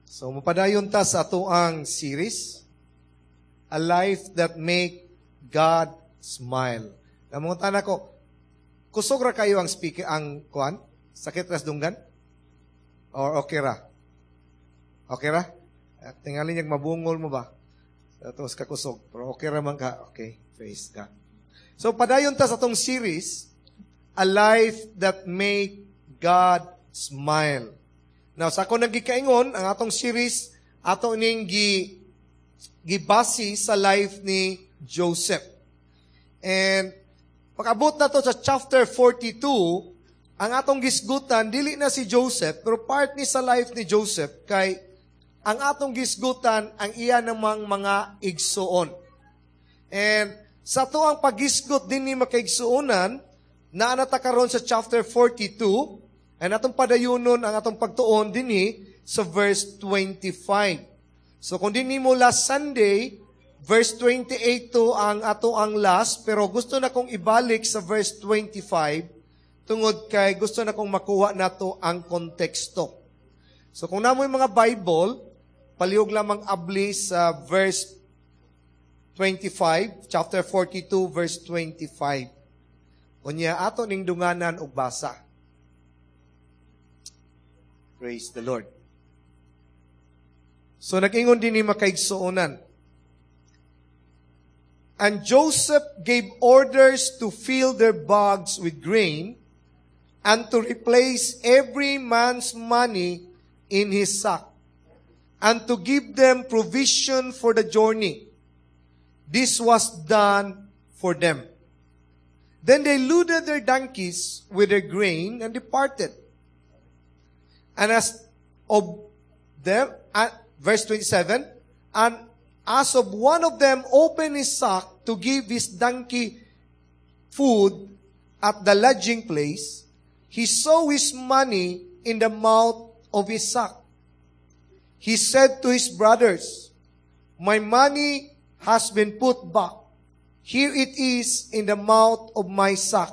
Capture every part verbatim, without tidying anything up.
So, mapadayon ta sa atuang series, A Life That Make God Smile. Namungutan ako, kusog ra kayo ang speaker, ang kuan? Sakit ras dunggan? Or okay ra? Okay ra? At tingali niyag mabungol mo ba? Tapos kakusog. Pero okay ra man ka. Okay, praise God. So, padayon ta sa atong series, A Life That Make God Smile. Now, sa ako nagikaingon, ang atong series, ato ning gi, gibasi sa life ni Joseph. And, pag-abot na to sa chapter forty-two, ang atong gisgutan, dili na si Joseph, pero part ni sa life ni Joseph, kay ang atong gisgutan, ang iya namang mga igsuon. And, sa to ang paggisgot din ni makaigsuonan, na anatakaron sa chapter forty-two, and atong padayunon ang atong pagtuon dinhi sa verse twenty-five. So kung dinhi mo last Sunday, verse twenty-eight to ang ato ang last, pero gusto na kong ibalik sa verse twenty-five tungod kay gusto na kong makuha nato ang konteksto. So kung namoy mga Bible, palihog lamang abli sa verse twenty-five, chapter forty-two, verse twenty-five. Unya ato ning dunganan og basa. Praise the Lord. So, nag-ingon din ni makaigsuonan. And Joseph gave orders to fill their bags with grain and to replace every man's money in his sack and to give them provision for the journey. This was done for them. Then they loaded their donkeys with their grain and departed. And as of them, uh, verse twenty-seven, and as of one of them opened his sack to give his donkey food at the lodging place, he saw his money in the mouth of his sack. He said to his brothers, "My money has been put back. Here it is in the mouth of my sack."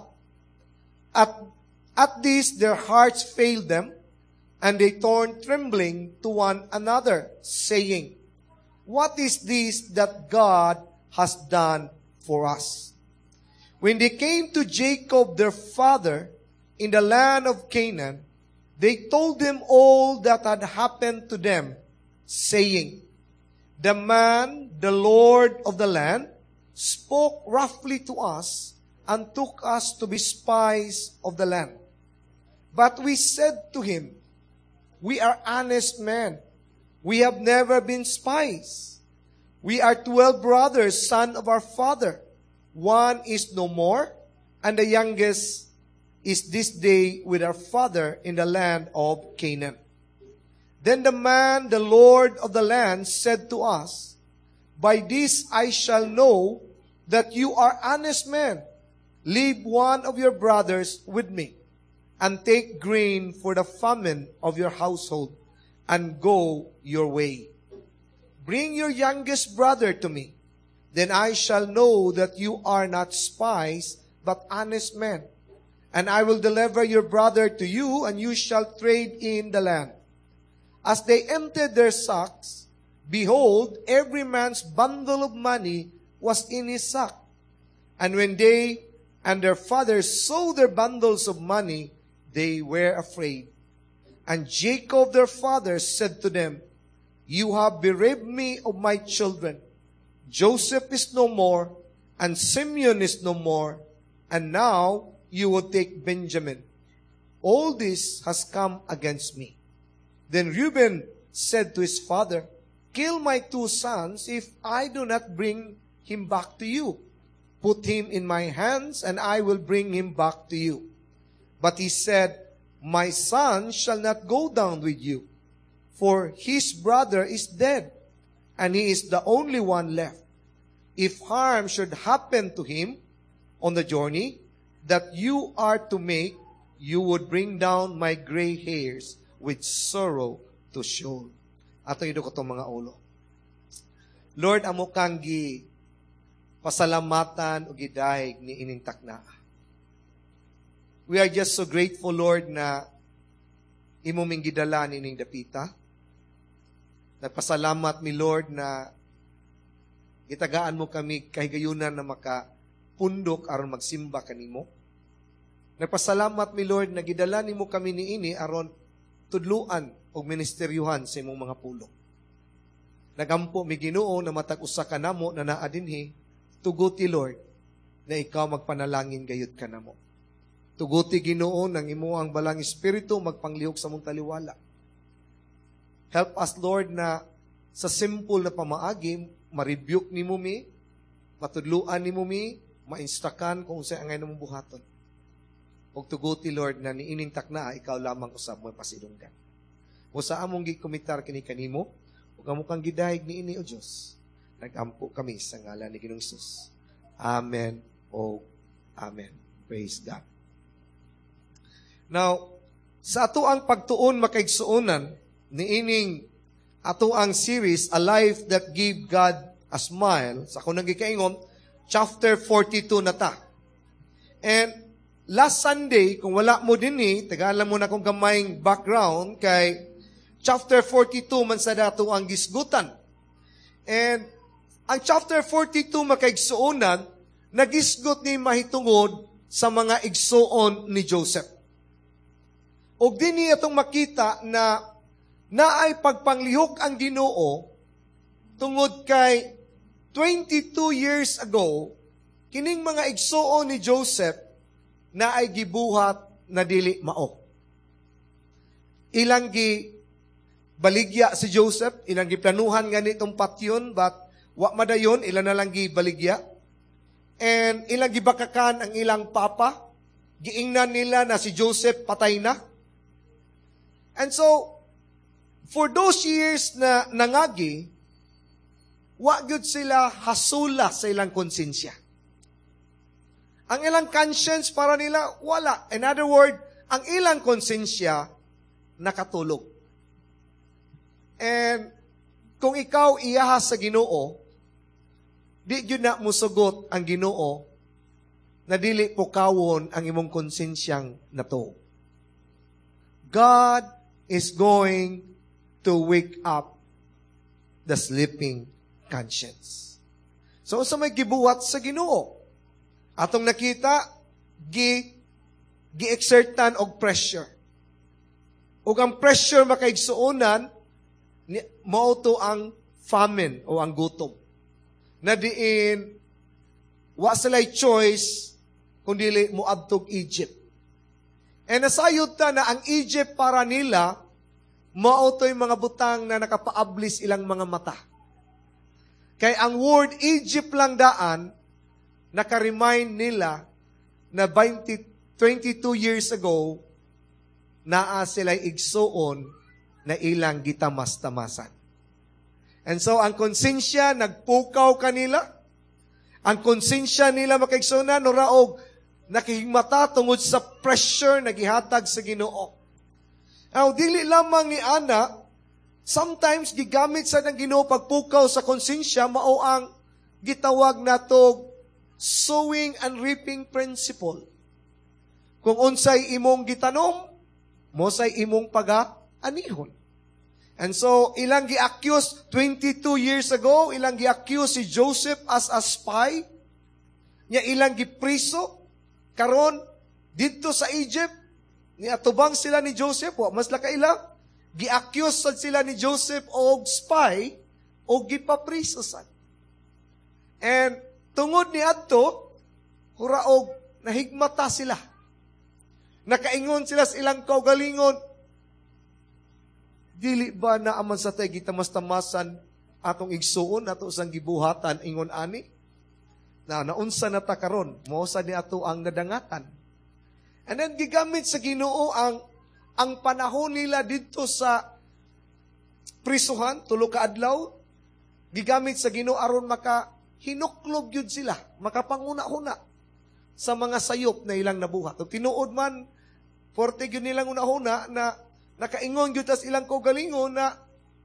At, at this their hearts failed them, and they turned trembling to one another, saying, "What is this that God has done for us?" When they came to Jacob their father in the land of Canaan, they told him all that had happened to them, saying, "The man, the Lord of the land, spoke roughly to us and took us to be spies of the land. But we said to him, 'We are honest men. We have never been spies. We are twelve brothers, son of our father. One is no more, and the youngest is this day with our father in the land of Canaan.' Then the man, the Lord of the land, said to us, 'By this I shall know that you are honest men. Leave one of your brothers with me, and take grain for the famine of your household, and go your way. Bring your youngest brother to me. Then I shall know that you are not spies, but honest men. And I will deliver your brother to you, and you shall trade in the land.' As they emptied their sacks, behold, every man's bundle of money was in his sack. And when they and their fathers saw their bundles of money, they were afraid. And Jacob their father said to them, 'You have bereaved me of my children. Joseph is no more, and Simeon is no more, and now you will take Benjamin. All this has come against me.' Then Reuben said to his father, 'Kill my two sons if I do not bring him back to you. Put him in my hands, and I will bring him back to you.' But he said, 'My son shall not go down with you, for his brother is dead, and he is the only one left. If harm should happen to him on the journey that you are to make, you would bring down my gray hairs with sorrow to Sheol.'" Ato ido ko itong mga ulo. Lord, amo kang gi pasalamatan o gidayeg ni ining takna. We are just so grateful, Lord, na imo ming gidala nining dapita. Nagpasalamat mi Lord na gitagaan mo kami kahigayunan na makapundok aron magsimba kanimo. Nagpasalamat mi Lord na gidala nimo kami niini aron tudluan og ministeryohan sa imong mga pulong. Nagampo mi Ginoo na matag usa ka namo na naa dinhi, tuguti Lord na ikaw magpanalangin gayud kanamo. Tuguti Ginoo nang imuang balang espiritu magpanglihok sa mong taliwala. Help us Lord na sa simple na pamaagi ma-rebuke nimo mi, matudluan nimo mi, ma-instrukan kung sa angay namong buhaton. Og tuguti Lord na niining takna ikaw lamang usab mo pasidunggan. O sa among gikumitar kini kanimo, ug amo kang gidahig niini o Dios. Nagampo kami sa ngalan ni Ginoong Hesus. Amen o amen. Praise God. Now, sa ato ang pagtuon makaigsuonan niining ato ang series A Life That Gave God a Smile, sa ako nang gikaingon, chapter forty-two na ta. And last Sunday, kung wala mo din eh, tagalan mo na kong gamayng background kay chapter forty-two man sa dato ang gisgutan. And ang chapter forty-two makaigsuonan, nagisgot ni mahitungod sa mga igsuon ni Joseph. Og dinhi atong makita na naay pagpanglihok ang Ginoo tungod kay twenty-two years ago, kining mga igsuon ni Joseph na ay gibuhat na dili mao. Ilang gi baligya si Joseph, ilang giplanuhan nga nitong patyon, but wa madayon, ilang na lang gi baligya. And ilang gibakakan ang ilang papa, giingnan nila na si Joseph patay na. And so, for those years na nangagi, wa gyud sila hasula sa ilang konsensya. Ang ilang conscience para nila, wala. In other word, ang ilang konsensya, nakatulog. And, kung ikaw iyahas sa Ginoo, di gyud na musugot ang Ginoo, na dili pukawon ang imong konsensyang nato. God is going to wake up the sleeping conscience. So, sa may gibuhat sa Ginoo, atong nakita, gi, gi-exertan og pressure. Og ang pressure makaigsuonan, mao to ang famine o ang gutom. Na diin, wa sila'y choice, kundi muadtog Egypt. And nasayod ta na ang Egypt para nila, mao to'y mga butang na nakapaablis ilang mga mata. Kay ang word Egypt lang daan, naka-remind nila na twenty-two years ago, naa sila'y igsuon na ilang gitamas-tamasan. And so, ang konsensya, nagpukaw kanila. Ang konsensya nila makaigsunan, no raog, nakihigmata tungod sa pressure na gihatag sa Ginoo. Now, dili lamang ni ana, sometimes gigamit sa ng Ginoo pagpukaw sa konsensya, mao ang gitawag nato sowing and reaping principle. Kung unsay imong gitanom, mo say imong paga-anihon. And so, ilang gi-accuse twenty-two years ago, ilang gi-accuse si Joseph as a spy, niya ilang gipriso, karon dito sa Egypt, ni atubang sila ni Joseph, wa mas lakaila, gi-accuse sad sila ni Joseph og spy, o gipapriso sad. And tungod ni adto, huraog nahigmata sila. Nakaingon sila sa ilang kaugalingon, dili ba na aman sa tayo gitamas-tamasan atong igsuon, ato sang gibuhatan, ingon ani? Na naunsa na ta karon, mo sa ni ato ang nadangatan. And then gigamit sa Ginoo ang ang panahon nila dito sa prisuhan, tulo ka adlaw, gigamit sa Ginoo aron maka hinuklob yun sila, makapanguna-una sa mga sayop na ilang nabuhat. O tinuod man, forte yun nilang una-una na nakaingon yun tas ilang kaugalingon na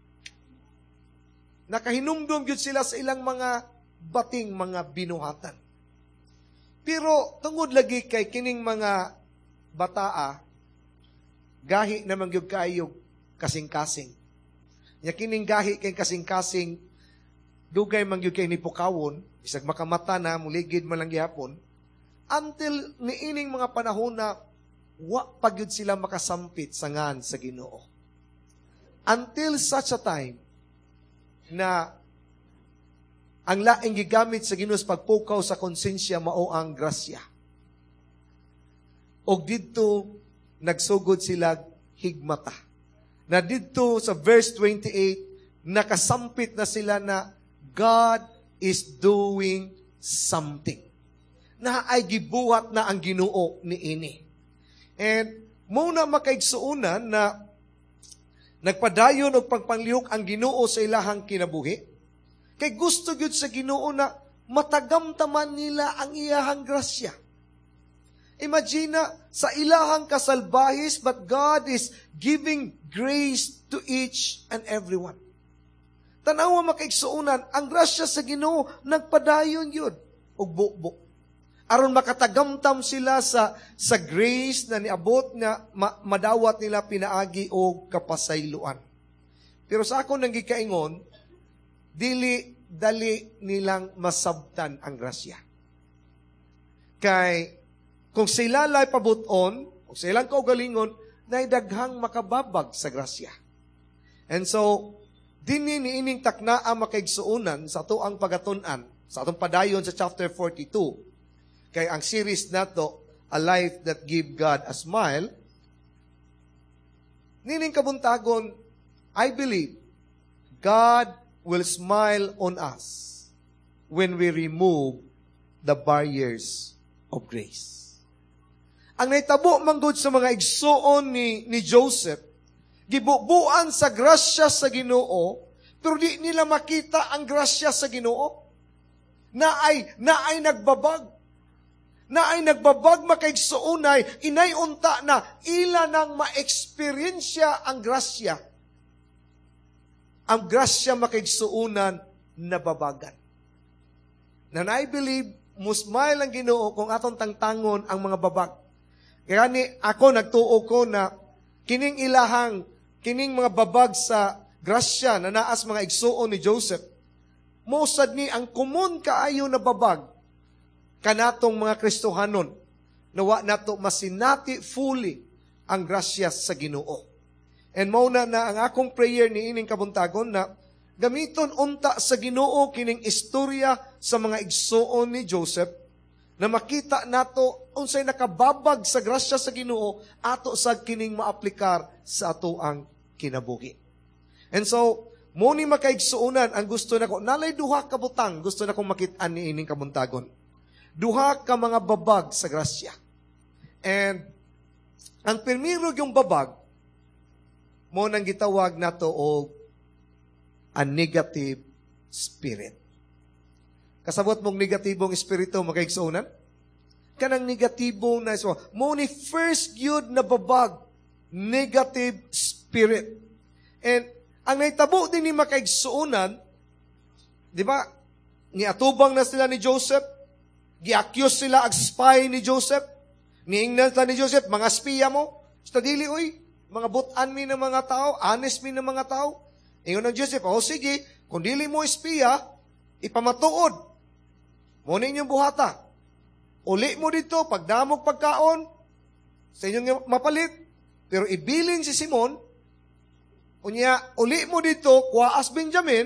nakahinumdum yun sila sa ilang mga bating mga binuhatan. Pero tungod lagi kay kining mga bataa, gahi naman yung kayo kasing-kasing. Nya kining gahi kay kasing-kasing, dugay man gyud kay nipukawon, bisag makamata na, muligid man lang gihapon, until niining mga panahon na wa pagyud sila makasampit sa ngan sa Ginoo. Until such a time na ang laing gigamit sa Ginoo sa pagpukaw sa konsensya mao ang grasya. Og didto nagsugod sila higmata. Na didto sa verse twenty-eight, nakasampit na sila na God is doing something. Na ay gibuhat na ang Ginoo niini. And muna makaigsuunan na nagpadayon og pagpanglihok ang Ginoo sa ilahang kinabuhi. Kay gusto gyud sa Ginoo na matagamtaman nila ang iyahang grasya. Imagine sa ilahang kasalbahis, but God is giving grace to each and everyone. Tanawa makaigsuunan, ang grasya sa Ginoo nagpadayon yun og bukbuk. Aron makatagamtam sila sa sa grace na niabot na ma, madawat nila pinaagi o kapasayloan. Pero sa ako nang gikaingon, dili dali nilang masabtan ang grasya. Kay kung sila lay pabuton, kung silang kaugalingon, nay daghang makababag sa grasya. And so, dinhi niining taknaa makaigsuunan sa atoang pagatun-an, sa atong padayon sa chapter forty-two, kay ang series nato, A Life That Give God a Smile, nining kabuntagon, I believe, God will smile on us when we remove the barriers of grace. Ang naitabo manggod sa mga igsuon ni, ni Joseph, gibubuan sa grasya sa Ginoo, pero di nila makita ang grasya sa Ginoo, na ay, na ay nagbabag. Na ay nagbabag makaigsuunay, inay unta na ila nang ma-experiensya ang grasya. Ang grasya makaigsuunan nababagan. And I believe, musmile ang Ginoo kung atong tangtangon ang mga babag. Kaya ni ako nagtuo ko na kining ilahang, kining mga babag sa grasya na naas mga igsuon ni Joseph, mosad ni ang kumun kaayo na babag, kanatong mga Kristohanon, nawa nato masinati fully ang grasya sa Ginoo. And mauna na ang akong prayer ni ining kabuntagon na gamiton unta sa Ginoo kining istorya sa mga igsuon ni Joseph na makita nato unsay nakababag sa grasya sa Ginoo ato sa kining maaplikar sa ato ang kinabuhi. And so, mo ni makaigsuunan ang gusto nako, nalay duha ka butang gusto nakong makit-an ni ining kabuntagon. Duha ka mga babag sa grasya. And ang pirmiro yung babag, mo nang gitawag nato og a negative spirit. Kasabot mong negatibong espiritu makaigsuunan? Kanang negatibong na so, mo ni first yun na babag, negative spirit. And ang naitabo din ni makaigsuunan, di ba, niatubang na sila ni Joseph, gi-accuse sila ag spy ni Joseph. Niingnan ta ni Joseph, mga spiya mo. Sa dili, uy, mga butan mi ng mga tao, honest mi ng mga tao. Ingon ng Joseph, oh sige, kung dili mo espiya, ipamatuod. Mo ninyong buhata. Uli mo dito, pagdamog pagkaon, sa inyong mapalit. Pero ibilin si Simon, unya, uli mo dito, kuwaas Benjamin,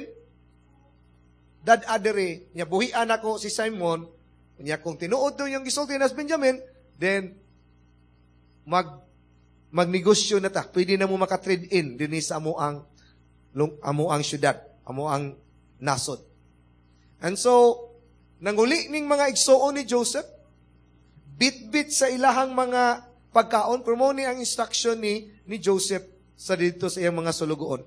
dad adere, niya buhian ako si Simon, unya kung tinuod to yung gisulti nas Benjamin, then, mag, magnegosyo na ta. Pwede na mo makatrade in din sa amo ang, amo ang syudad, amo ang nasod. And so, nanguli ning mga igsuon ni Joseph, bit-bit sa ilahang mga pagkaon, pero mo ni ang instruction ni, ni Joseph sa dito sa iyang mga sulugoon.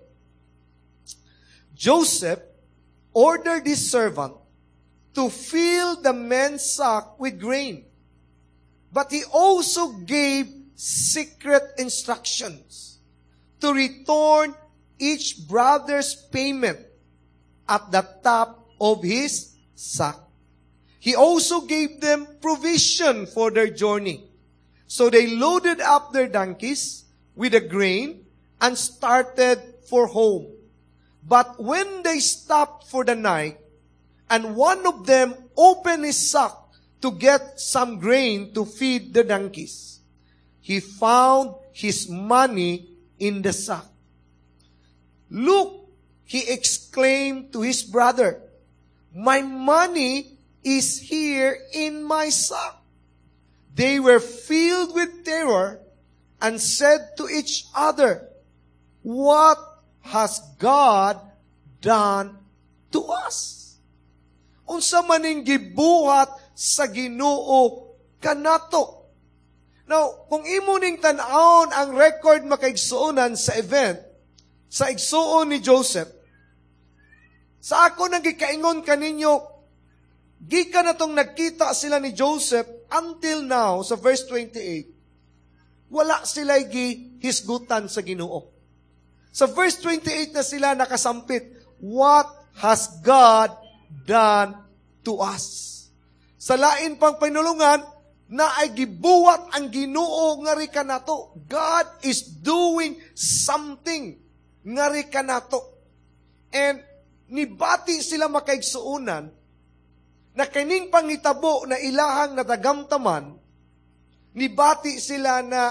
Joseph ordered his servant to fill the men's sack with grain. But he also gave secret instructions to return each brother's payment at the top of his sack. He also gave them provision for their journey. So they loaded up their donkeys with the grain and started for home. But when they stopped for the night, and one of them opened his sack to get some grain to feed the donkeys, he found his money in the sack. Look, he exclaimed to his brother, my money is here in my sack. They were filled with terror and said to each other, what has God done to us? Unsa maning gibuhat sa Ginoo kanato. Now, kung imo ning tan-awon ang record makaigsuonan sa event, sa igsuon ni Joseph, sa ako nang gikaingon kaninyo, gikan na tong nagkita sila ni Joseph until now, sa verse twenty-eight, wala sila gihisgutan sa Ginoo. Sa verse twenty-eight na sila nakasampit, what has God done to us? Sa lain pang pinulungan, na ay gibuwat ang Ginoo nga ri kanato. God is doing something nga ri kanato. And nibati sila makaigsuunan na kining pangitabo na ilahang natagamtaman, nibati sila na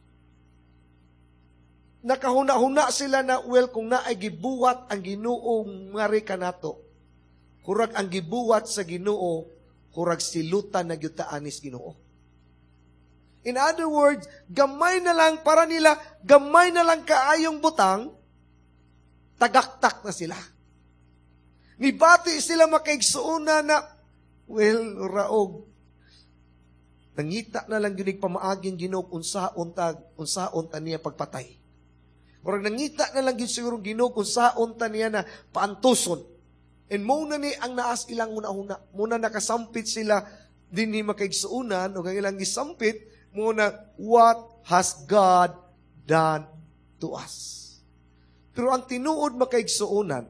nakahuna-huna sila na, well, kung na ay gibuwat ang Ginoo nga ri kanato, kurag ang gibuwat sa Ginoo, kurag silutan na gyutaan is Ginoo. In other words, gamay na lang para nila, gamay na lang kaayong butang, tagaktak na sila. Nibati sila makaigsuuna na, well, raog, nangita na lang ginig pamaaging Ginoo unsaon tag unsaon ta niya pagpatay. Murag nangita na lang gyud siguro Ginoo unsaon ta niya na paantuson. And muna ni ang naas ilang una-una. Muna nakasampit sila din ni makaigsuunan o kang ilang gisampit, muna, what has God done to us? Pero ang tinuod makaigsuunan,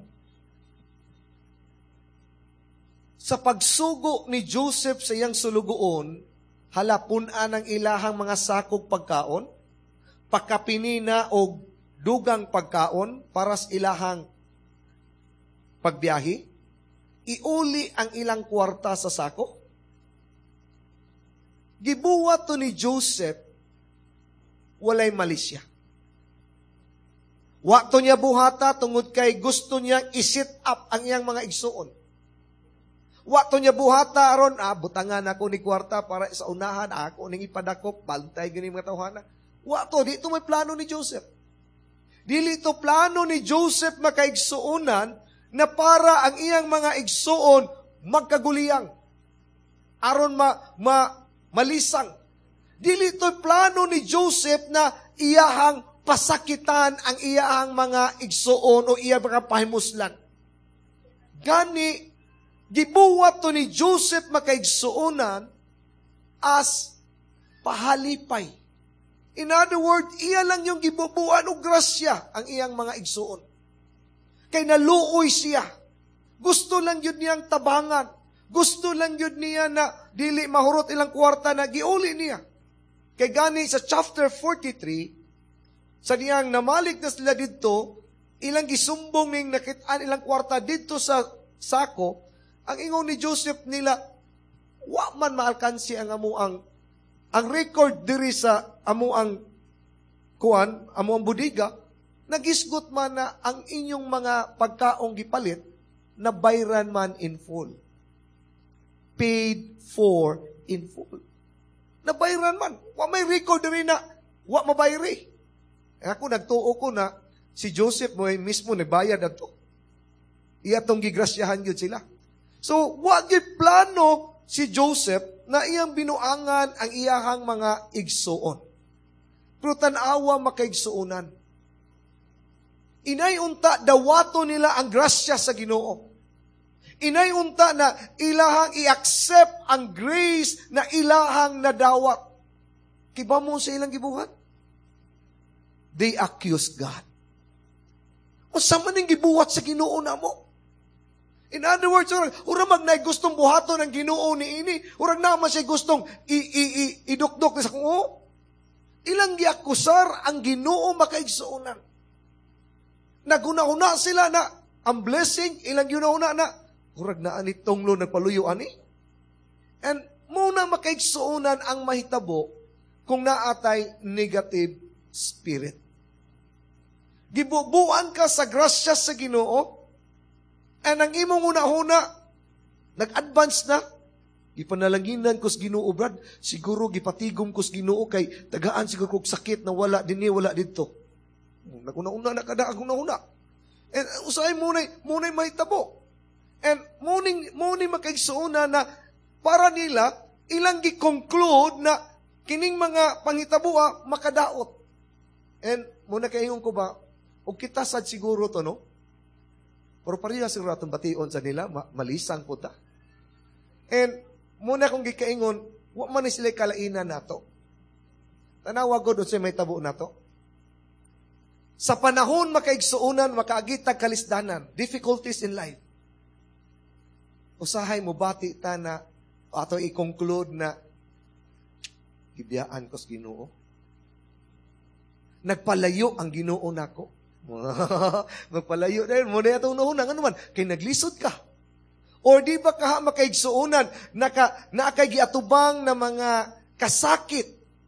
sa pagsugo ni Joseph sa iyang sulugoon, halapunan ang ilahang mga sakog pagkaon, pakapinina o dugang pagkaon para sa ilahang pagbiyahe, iuli ang ilang kwarta sa sako. Gibuwat to ni Joseph, walay malisya. Wakto niya buhata tungod kay gusto niyang isit up ang iyang mga igsuon. Wakto niya buhata aron, ah, butangan ako ni kwarta para sa unahan, ako ning ipadakop, bantay gani mga tawhana. Wakto, dito may plano ni Joseph. Dili to plano ni Joseph makaigsuonan na para ang iyang mga igsuon magkaguliyang. Aron ma, ma malisang. Dili to plano ni Joseph na iyahang pasakitan ang iyahang mga igsuon o iyang mga pahimuslan. Gani, gibuwat to ni Joseph makaigsuonan as pahalipay. In other words, iya lang yung gibubuan o grasya ang iyang mga igsuon. Kay naluoy siya. Gusto lang yun niyang tabangan. Gusto lang yun niya na dili mahurot ilang kwarta na giuli niya. Kay gani sa chapter forty-three, sa niyang namalig na sila dito, ilang gisumbong ning nakitaan ilang kwarta dito sa sako, ang ingon ni Joseph nila, wa man maalkansi ang amo ang ang record diri sa amo ang kuan, amo ang budiga, nagisgot man na ang inyong mga pagkaong gipalit na bayran man in full. Paid for in full. Nabayran man. Wa may record rin na, wa mabayri. Ako nagtuo ko na, si Joseph mo ay mismo nabayad na to. Iyatong gigrasyahan yun sila. So, wa gyud plano si Joseph na iyang binuangan ang iyahang mga igsuon. Pero tanawa makaigsuonan. Inay unta, dawato nila ang grasya sa Ginoo. Inay unta na ilahang i-accept ang grace na ilahang nadawat. Kiba mo sa ilang gibuhat? They accuse God. O sa maning gibuhat sa Ginoo na mo? In other words, urang, urang magnay gustong buhaton ng Ginoo ni ini, urang naman siya gustong idukdok sa kung oh, ilang giakusar ang Ginoo makaigsuonan. Naguna-una sila na ang blessing, ilang yun-una na, kurag na ani tonglo nagpaluyo ani. And muna makaigsuunan ang mahitabo kung naatay negative spirit. Gibubuan ka sa grasya sa Ginoo, and ang imong una-una, nag-advance na, gipanalanginan ko sa Ginoo, Brad, siguro gipatigom ko sa Ginoo, kay tagaan siguro kong sakit na wala din wala dito. Naguna-una na kada, ang una-una. And usahay muna'y, muna'y mahitabo. And muning, muning makaigsuuna na, para nila, ilang gi-conclude na, kining mga panghitaboa, makadaot. And muna kaingon ko ba, o kita sad siguro to, no? Pero pareha siguro atong bation sa nila, ma- malisang po ta. And, muna kong gikaingon, wa man sila kalainan nato. Tanawa God o siya may tabo nato. Sa panahon makaigsuunan, makaagitag kalisdanan, difficulties in life. Usahay mo bati ta na, ato i-conclude na, gibiyaan ko sa Ginoo. Nagpalayo ang Ginoo nako. Magpalayo dahil mo na itong unang ano man, kay naglisod ka. Or di ba ka makaigsuunan, naka, nakay giatubang na mga kasakit,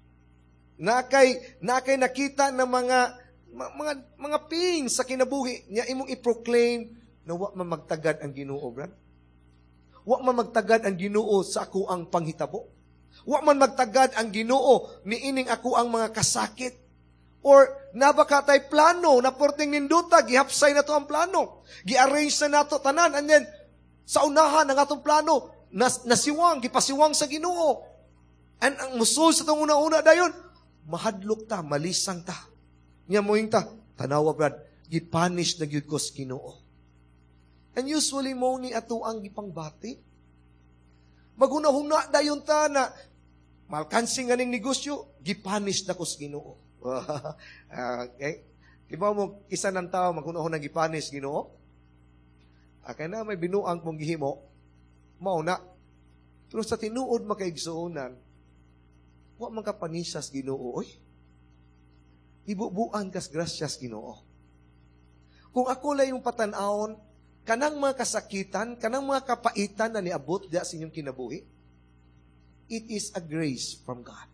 nakay, nakay nakita na mga, mga, mga ping sa kinabuhi, niya imong i-proclaim na wa mamagtagad ang Ginoo, brad. Wa mamagtagad ang Ginoo sa ako ang panghitabo. Wa man magtagad ang Ginoo ni ining ako ang mga kasakit. Or nabaka tay plano na porting ninduta, gihapsay na to ang plano. Gi-arrange na nato tanan, and then sa unahan ng atong plano, nas, nasiwang, gipasiwang sa Ginoo. And ang musul sa itong una-una dayon, mahadlok ta, malisang ta. Nga moing ta, tanawa brad, gipanish na gyud ko sa Ginoo. And usually mo ni ato ang gipangbati. Maguna-huna dayon ta na, malkansing ganing negosyo, gipanish na ko sa Ginoo. Okay? Kibaw mo, isa ng tao, maguna-huna ng gipanis, Ginoo. Akay na may binuang mong gihimo, mauna. Pero sa tinuod makaigsuunan, wa man ka panisas Ginoo, oy. Ibubuan kas grasyas Ginoo. Kung ako lang yung patanawon, kanang mga kasakitan, kanang mga kapaitan na niabot diya sa inyong kinabuhi, it is a grace from God.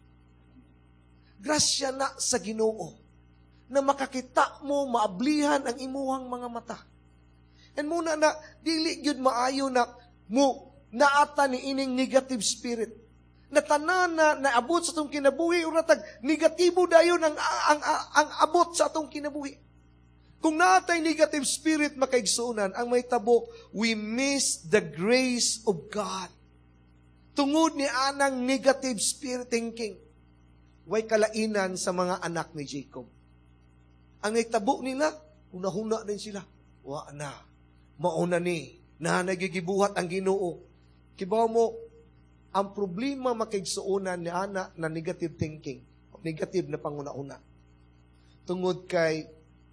Grasya na sa Ginoo na makakita mo, maablihan ang imuhang mga mata. And muna na, dili gyud maayo na mo naata ni ining negative spirit. Na tanan na naabot sa atong kinabuhi, o natag negatibo dayon ang, ang, ang, ang abot sa atong kinabuhi. Kung naatay negative spirit makaigsunan, ang may tabo, we miss the grace of God. Tungod ni anang negative spirit thinking, way kalainan sa mga anak ni Jacob. Ang itabo nila, hunahuna din sila. Wa na, mauna ni, na nagigibuhat ang Ginoo. Kibaw mo, ang problema makaigsuunan ni ana na negative thinking, negative na panguna-una. Tungod kay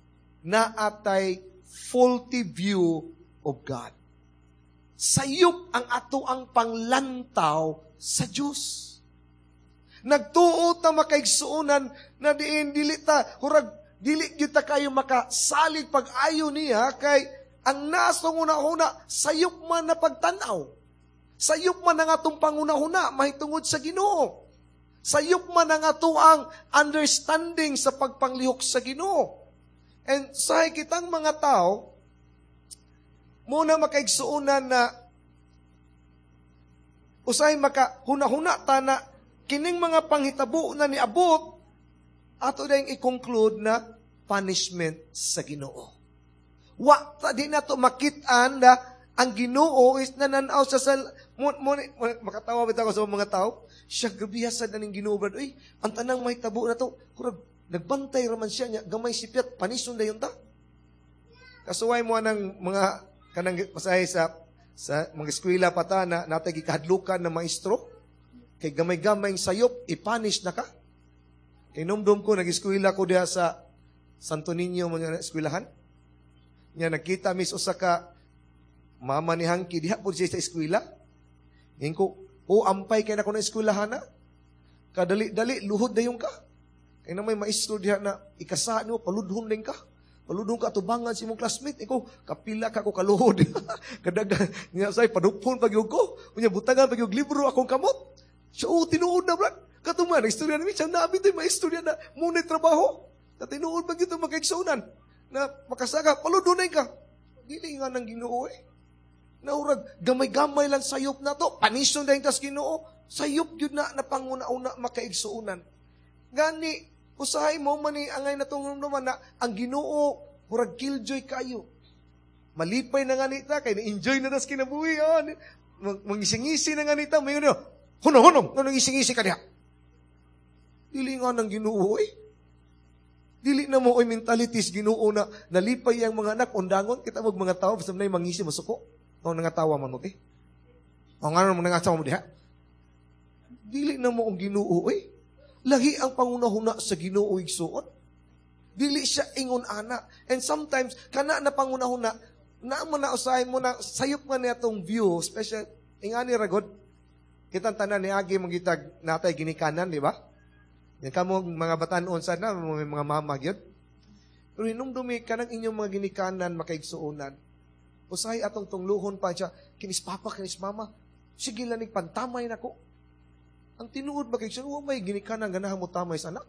naatay faulty view of God. Sayop ang ato ang panglantaw sa Diyos. Nagtuo ta makaigsuunan na diin dili ta hurag dili gyud ta kayo makasalig pag-ayo niya kay ang nasong una-una sayop man na pagtan-aw. Sayop man ang atong panguna-una mahitungod sa Ginoo. Sayop man ang ato ang understanding sa pagpanglihok sa Ginoo. And sa kitang mga tao muna makaigsuunan na usay maka huna-huna ta na kining mga panghitabo na niabot, ato dahil i-conclude na punishment sa Ginoo. Wa, di na to makitaan na ang Ginoo is nananaw sa sal... Makatawa ba ako sa mga tao? Siya gabihasan na ng Ginoo, brad. Uy, ang tanang mahitabo na to, kurag, nagbantay raman siya niya, gamay sipyat, panison na yun ta. Kasuway mo ng mga kanang masahe sa, sa mga eskwela pa ta na natay gikahadlukan ng maestro. Kay gamay-gamay sayop, ipanish na ka. Kay numdum ko, nag-eskwela ko diha sa Santo Niño, mga eskwelahan. Nga nagkita mis usa ka mama ni Hangki, diha po siya sa eskwela. Ngayon ko, o ampay kay na ko na eskwelahan na. Kadali-dali, luhod na yung ka. Kaya na may maestro diha na ikasahan mo, paludhon din ka. Paludong ka tubangan si mong classmate. Ikaw, kapila ka ko kaluhod. Kadagan, niya say, padupon pag yung ko. Unya, butangan pag yung libro akong kamot. Siya, oh, tinuod na, brad. Katuman, istorya namin, siya nabi ito, may istorya na muna trabaho. Katinuod pag ito magkaigsunan. Na makasaka, paludunay ka. Dili nga ng Ginoo eh. Naurag, gamay-gamay lang sayop na to. Panisyon dahil tas Ginoo. Sayop yun na, napanguna-una makaigsuunan. Gani, usahay mo man ni angay na itong naman na ang Ginoo, murag killjoy kayo. Malipay na nga nita, kaya na-enjoy na tas kinabuhi. Ah. Mangisingisi na nga nita, may yun yun. Hunom-hunom, nung nangisingisi ka niya. Dili nga ng Ginoo eh. Dili na mo oy mentalities Ginoo na nalipay ang mga anak undangon kita mag mga tao basta nay mangisi masuko. O nangatawa man mo ti. O ngano mo nangasawa mo diha? Dili na mo ang Ginoo eh. Lahi ang pangunahuna sa Ginoo igsuon. Dili siya ingon ana. And sometimes kana na pangunahuna na mo na usahay mo na sayop nga niya tong view, special ingani ragod. Kitang tanan ni agi magitag natay ginikanan, di ba? Yan kamo mga batanon sana, may mga mamag yun. Pero hinumdumi ka ng inyong mga ginikanan, makaigsuunan. Usahay atong tungluhon pa siya, kinis papa, kinis mama, sige lang pantamay na ko. Ang tinuod makaigsuunan, huwag may ginikanan, ganahan mo tamay sa anak.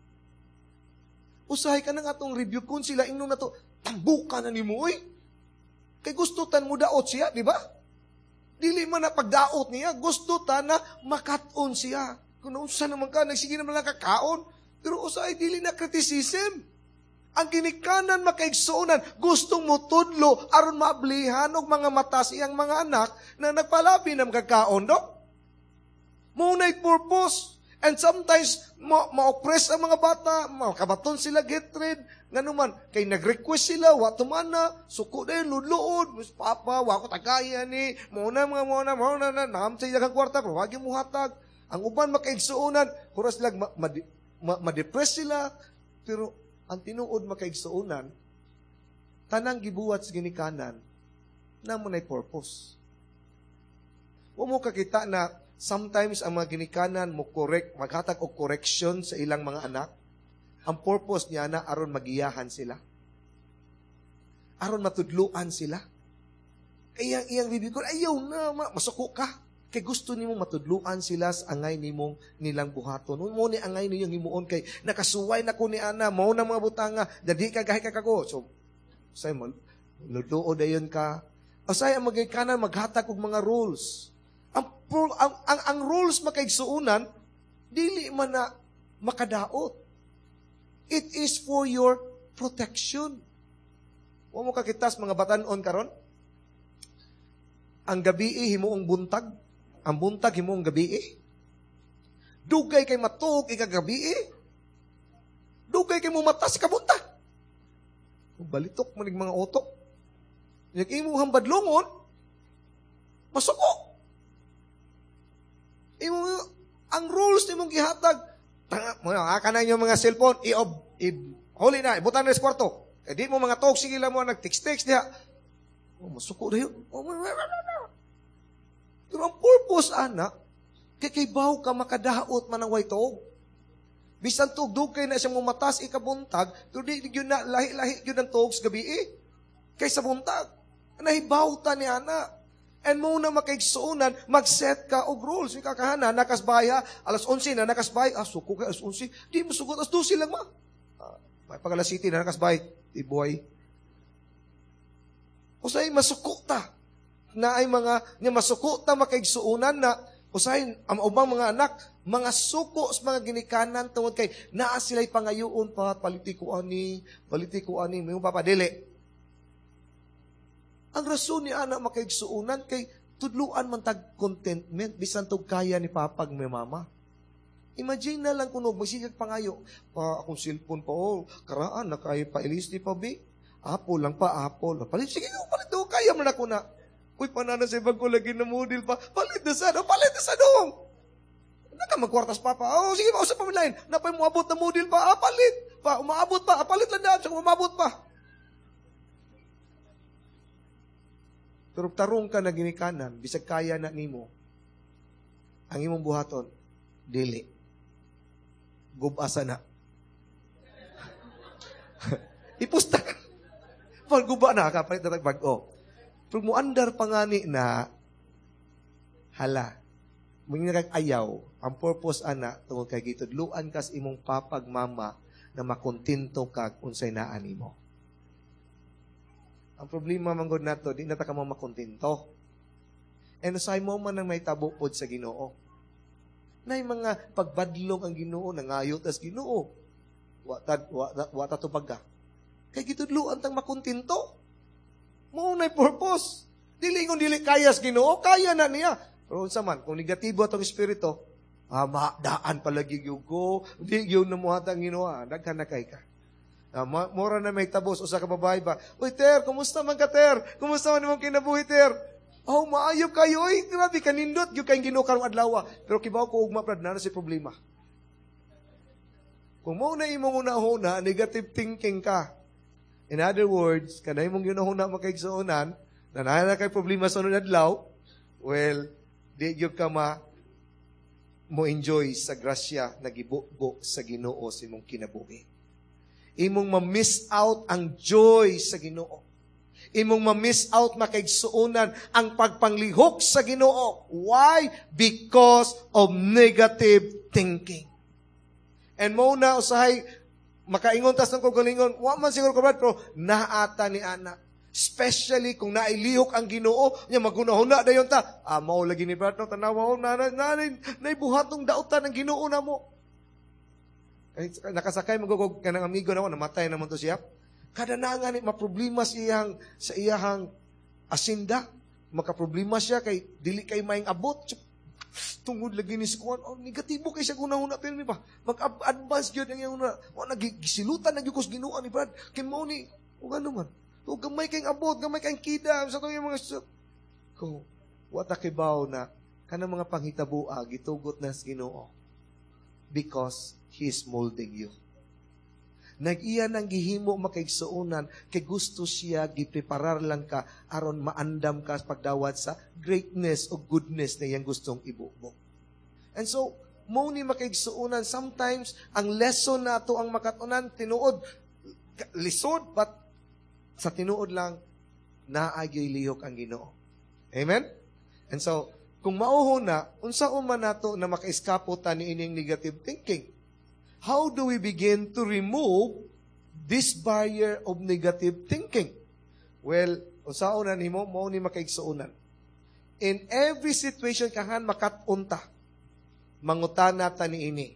Usahay ka ng atong review kung sila inyong na to, tambuka na ni mo eh. Kay gusto tan mo daot siya, di ba? Dili man na pagdaot niya, gusto tan na makaton siya. Kung unsa naman ka, nagsige naman lang kakaon. Pero usay, dili na criticism. Ang ginikanan makaigsuunan, gustong mo tudlo, aron maablihan og mga mata siyang mga anak na nagpalabi ng kakaon, do? Muna'y purpose. And sometimes, ma- ma-oppress ang mga bata, makabaton sila hatred, nga naman, kay nag-request sila, watumana, suko na yun, ludlood, papa, wako tagaya ni, muna mga muna, muna na, nakamsay na kang kwarta, pero wag yung muhatag. Ang uban makaigsuunan, kuras lang ma- ma- ma- ma-depress sila, pero ang tinuod makaigsuunan, tanang gibuhat sa ginikanan, na mo na'y purpose. Huwag mo kakita na sometimes ang mga ginikanan mo correct, maghatag o correction sa ilang mga anak, ang purpose niya na aron magiyahan sila. Aron matudluan sila. Kaya iyang bibig ko, ayaw na, ma- masuko ka. Kay gusto nimo matudluan sila sa angay nimong nilang buhaton. Mo ni angay niyo himuon kay nakasuway na ko ni ana, mao na mga butanga, dadi ka gahi ka kako. So say mo, lutuo dayon ka. Asay ang magikanan maghatag og mga rules. Ang ang ang, ang rules makaigsuunan dili man na makadaot. It is for your protection. Wa mo kakitas mga batan-on karon? Ang gabi himuong buntag. Ang buntag himuong gabi eh. Dugay kay matug ikagabi eh. Dugay kay mo matas ikabuntag. Balitok manig mga otok. Yung imong hambadlongon, masuko. Imo ang rules ni mong gihatag. Tanga, mo na kana yung mga cellphone, i-ob, i-huli na, ibutan na sa kwarto. Eh di mo mga tog sige lang mo nag-text-text diha. Oh, masuko dayon. Oh, pero ang purpose, anak, kay kay baw ka makadaot man ang waytog. Bisan tugdog kay na siyang mumatas ikabuntag, pero di yun na, lahi-lahi yun ang tog sa gabi eh. Kay sa buntag. Nahibawta ni anak. And muna makaigsuunan, mag-set ka og rules. Yung kakahana, nakasbaya, alas onse na nakasbay, ah, suko kay alas onse, di mo sugot, alas dose lang ma. Ah, may pag alas city na nakasbay, di boy. Usay, masuko ta. Na ay mga, nga masuko ta makaigsuunan na, usay, ang ubang mga anak, mga suko sa mga ginikanan tungod kay, naa sila'y pangayoon pa, politiko ani, politiko ani, may papadili. Ang rason ni anak makaigsuunan kay tudluan man tag contentment bisan tog kaya ni papag may mama. Imagine na lang kunog magsigag pangayo pa akong cellphone pa oh karaan na kay pa ilis ni pa bi. Apple lang pa apple. Palit sige ko palit do kaya man ako na. Uy panana sa bag ko lagi na model pa. Palit na sa do palit na sa dong. Naka magkwartas pa pa. Oh sige pa usap pa lain. Napay mo abot na model pa. Ah, palit. Pa umaabot pa. Ah, palit lang daan sa umabot pa. Pero tarong ka na ginikanan, bisag kaya na nimo, ang imong buhaton, dili. Gubasa na. Ipusta ka. Pagguba na, kapalit na tagbago. Pero mo andar pangani na, hala, mga ayaw, ang purpose ana, tungkol kay gitudluan kas imong papag mama, na makontinto ka kung sa'y naani mo. Ang problema manggod nato, di na ta ka mo makontinto. And usay mo man ang may tabupod sa Ginoo. Na mga pagbadlong ang Ginoo, nangayot as Ginoo. Wata, wata, wata to pagka. Kay gitudluan tang makontinto. Mo na purpose. Dili kung dili kayas Ginoo, kaya na niya. Pero unsa man, kung negatibo atong espiritu, ah, daan palagi gyud ko, di gyud na mo hatang Ginoo, daghan na kay ka. Ah, mora na may tabos usa ka babae ba? Uy Ter, kumusta man ka Ter? Kumusta man imong kinabuhi Ter? Oh, maayo kayo, oy, grabe kanindot gyud kay Ginoo karong adlaw. Pero kibaw ko ugma brad na si problema. Kung mo na imong una-una, negative thinking ka. In other words, kanay mong ginahuna makaigsuonan, na na kay problema sa unod adlaw, well, di gyud ka ma mo enjoy sa grasya na gibubo sa Ginoo sa imong kinabuhi. Imong ma-miss out ang joy sa Ginoo. Imong ma-miss out makaigsuonan ang pagpanglihok sa Ginoo. Why? Because of negative thinking. And mo na usahay makaingon tas ng kagalingon, wa man siguro kabad, pero naata ni ana. Especially kung nailihok ang Ginoo, nya magunahuna dayon ta. Ah, mao lagi ni brad no tanawa na na na buhatong dautan ng Ginoo namo. Kay nakasakay magugog kanang amigo namo, namatay naman to siya. Kada na nga ni maproblema siyang sa iyahang asinda, makaproblema siya kay dili kay maing abot. Tungod lagi ni sikuan, oh, negatibo kay siya gunahuna pero ni ba? Mag-advance gyud ang iyang una. Wa nagisilutan na gyud kos Ginoo ni brad. Kay mao ni ug ano man. O gamay kayong abot, gamay kayong kida, sa itong mga su... Kung wata kibaw na, kanang mga panghitabuag, gitugot na sa Ginoo. Because He is molding you. Nag-iyan ang gihimo makaigsuunan, kay gusto siya, gipreparar lang ka, aron maandam ka pagdawat sa greatness o goodness na iyang gustong ibubok. And so, mo ni makaigsuunan, sometimes, ang lesson na ito ang makatunan, tinuod, lisod, but sa tinuod lang, naagyoy lihok ang Ginoo. Amen? And so, kung mauho na, unsaon man nato na makaiskapo ta ni ining negative thinking? How do we begin to remove this barrier of negative thinking? Well, unsaon na nimo, mao ni makaigsuonan. In every situation kahan makatunta, mangutana ta ni ini,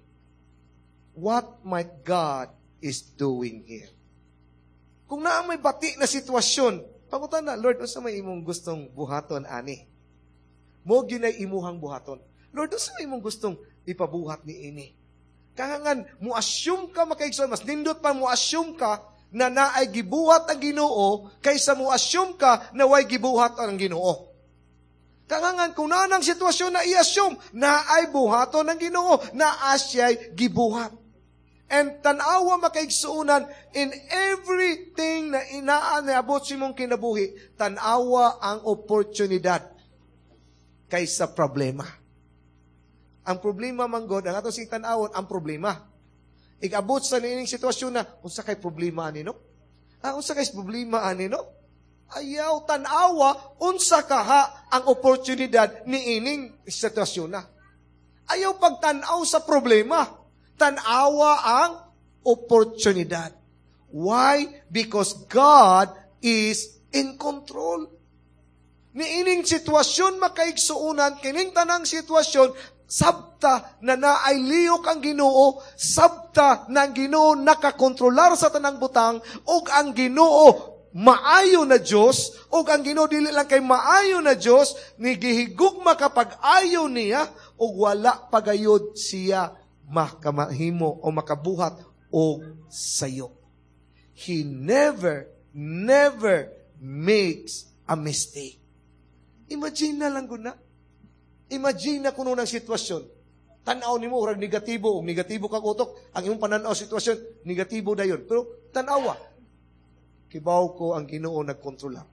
what might God is doing here? Kung naa may bati na sitwasyon, pangutan na, Lord, unsa may imong gustong buhaton, ani? Mo ginay imuhang buhaton. Lord, unsa may imong gustong ipabuhat ni ini? Kahangan, mu-assume ka makaigsoon, mas nindot pa mu-assume ka na naay gibuhat ang Ginoo kaysa mu-assume ka na way gibuhat ang Ginoo. Kahangan, kung naa nang sitwasyon na i-assume, naay buhaton ang Ginoo, naa siya'y gibuhat. And tanawa makaigsuunan in everything na inaan na abot si mong kinabuhi, tanawa ang oportunidad kaysa problema. Ang problema manggod, ang ato si tanawon, ang problema. Ikabot sa nining sitwasyon na, unsa kay problema ani no? Ah, unsa kay problema ani no? Ayaw tanawa, unsa kaha ang oportunidad ni ining sitwasyon na. Ayaw pagtanaw sa problema. Tanawa ang oportunidad. Why? Because God is in control. Niining sitwasyon makaigsuunan, kining tanang sitwasyon, sabta na naay liyok ang Ginoo, sabta na ang Ginoo nakakontrolar sa tanang butang, ug ang Ginoo maayo na Diyos, ug ang Ginoo dili lang kay maayo na Diyos, ni gihigugma kapag ayaw niya, ug wala pagayod siya makamahimo o makabuhat o sayo. He never, never makes a mistake. Imagine na lang guna. Imagine na kuno ng sitwasyon. Tanaw nimo urag negatibo, o negatibo kag utok, ang imong pananaw sitwasyon, negatibo dayon. Pero tanawa, kibaw ko ang Ginoo nagkontrola.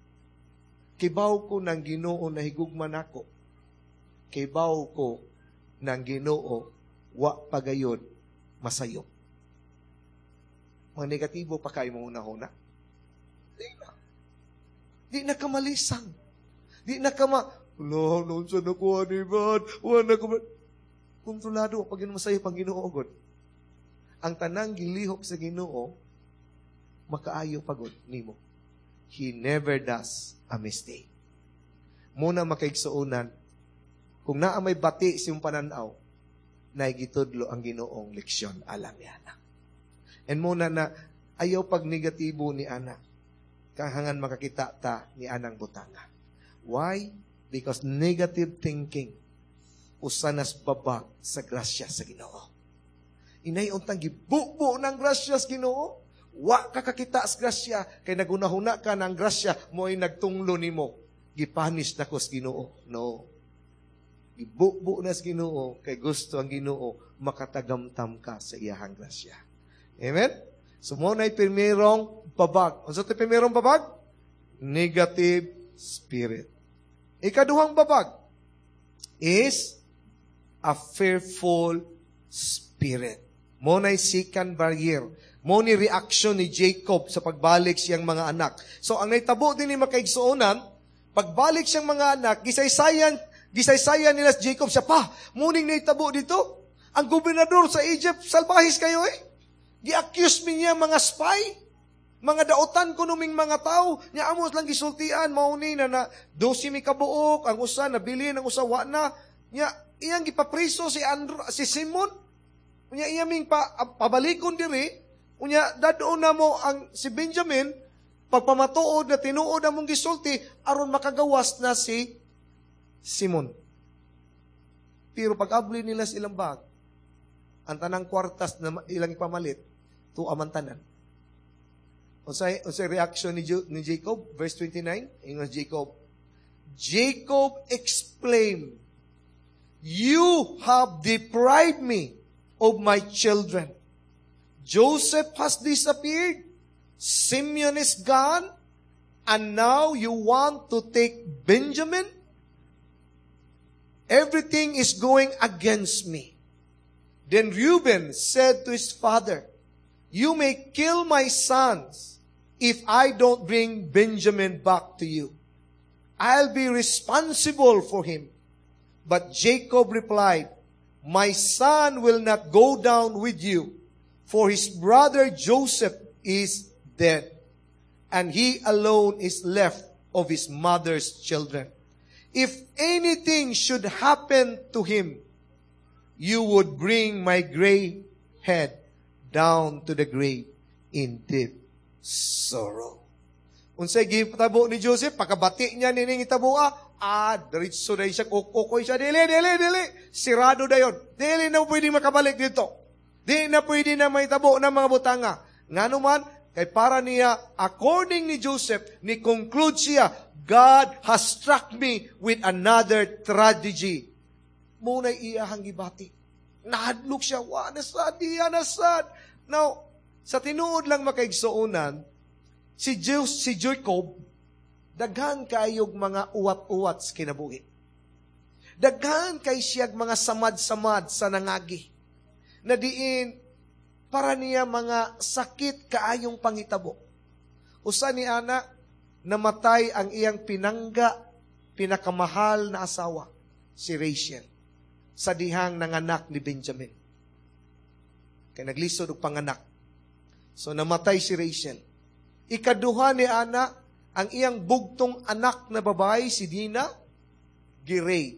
Kibaw ko ng Ginoo na higugman ako. Kibaw ko ng Ginoo wa pagayod masayo. Mga negatibo pa kayo muna huna. Di na. Di na kamalisang. Di na kama, wala, noon sa nakuha ni God, wala na kama. Kontrolado, pag yun masaya pang Ginoo, God. Ang tanang gilihok sa Ginoo, makaayo pagod nimo. He never does a mistake. Muna makaigsuunan, kung naa may bati siyong pananaw, naigitudlo ang Ginoong leksyon alam ni anak. And muna na, ayaw pag negatibo ni anak, kahangan makakita ta ni anang butanga. Why? Because negative thinking, usanas babag sa grasya sa Ginoo. Inay untang gibubo ng grasya sa Ginoo, wa kakakita sa grasya, kay nagunahuna ka ng grasya, mo ay nagtunglo nimo. Gipanis na ko sa Ginoo. No. Gibubo na sa Ginoo, kay gusto ang Ginoo, makatagamtam ka sa iyahang grasya. Amen? So, mo na'y primerong babag. Ano sa ito primerong babag? Negative spirit. Ikaduhang babag is a fearful spirit. Mo na'y second barrier. Mo ni reaction ni Jacob sa pagbalik siyang mga anak. So, ang naitabo din ni makaigsuonan, pagbalik siyang mga anak, gisaysayan, gisaysayan nila si Jacob siya, pa, muning naitabo dito. Ang gobernador sa Egypt, salbahis kayo eh. Gi-accuse mi niya mga spy, mga dautan ko numing mga tao, niya amos lang gisultian, mauni na na, dosi mi kabuok, ang usa, nabili ng usa, wa na, niya, iyang gipapriso si Andrew, si Simon, niya iyaming pa, pabalikon diri, niya, dadoon na mo ang si Benjamin, pagpamatuod na tinuod na mong gisulti, aron makagawas na si Simon. Pero pag-abli nila silang bag, ang tanang kwartas na ilang ipamalit, to amantanan. Unsay unsay reaction ni, ni Jacob? Verse twenty-nine, ingon Jacob, Jacob explained, you have deprived me of my children. Joseph has disappeared. Simeon is gone. And now you want to take Benjamin? Everything is going against me. Then Reuben said to his father, you may kill my sons if I don't bring Benjamin back to you. I'll be responsible for him. But Jacob replied, my son will not go down with you, for his brother Joseph is dead, and he alone is left of his mother's children. If anything should happen to him, you would bring my gray head down to the grave in deep sorrow. Unsay gitabo ni Joseph, pagkabati niya nining itabua, ah, diretso na siya, kukoy siya, dili, dili, dili, sirado na yun. Dili na pwede makabalik dito. Dili na pwede na may tabo ng mga butanga. Nga naman, kay para niya, according ni Joseph, ni conclude siya, God has struck me with another tragedy. Muna'y iyahang gibati. Nahadlok siya, wa, nasad, iya, nasad. Now, sa tinuod lang makaigsuunan, si, Jews, si Jacob, daghan kayog mga uwat-uwat sa kinabuhi. Daghan kay siyag mga samad-samad sa nangagi. Na diin, para niya mga sakit kaayong pangitabo. Usa ni ana, namatay ang iyang pinangga, pinakamahal na asawa, si Rachel, sa dihang nanganak ni Benjamin. Kaya naglisod og panganak. So namatay si Rachel. Ikaduha ni ana, ang iyang bugtong anak na babae, si Dina, giray.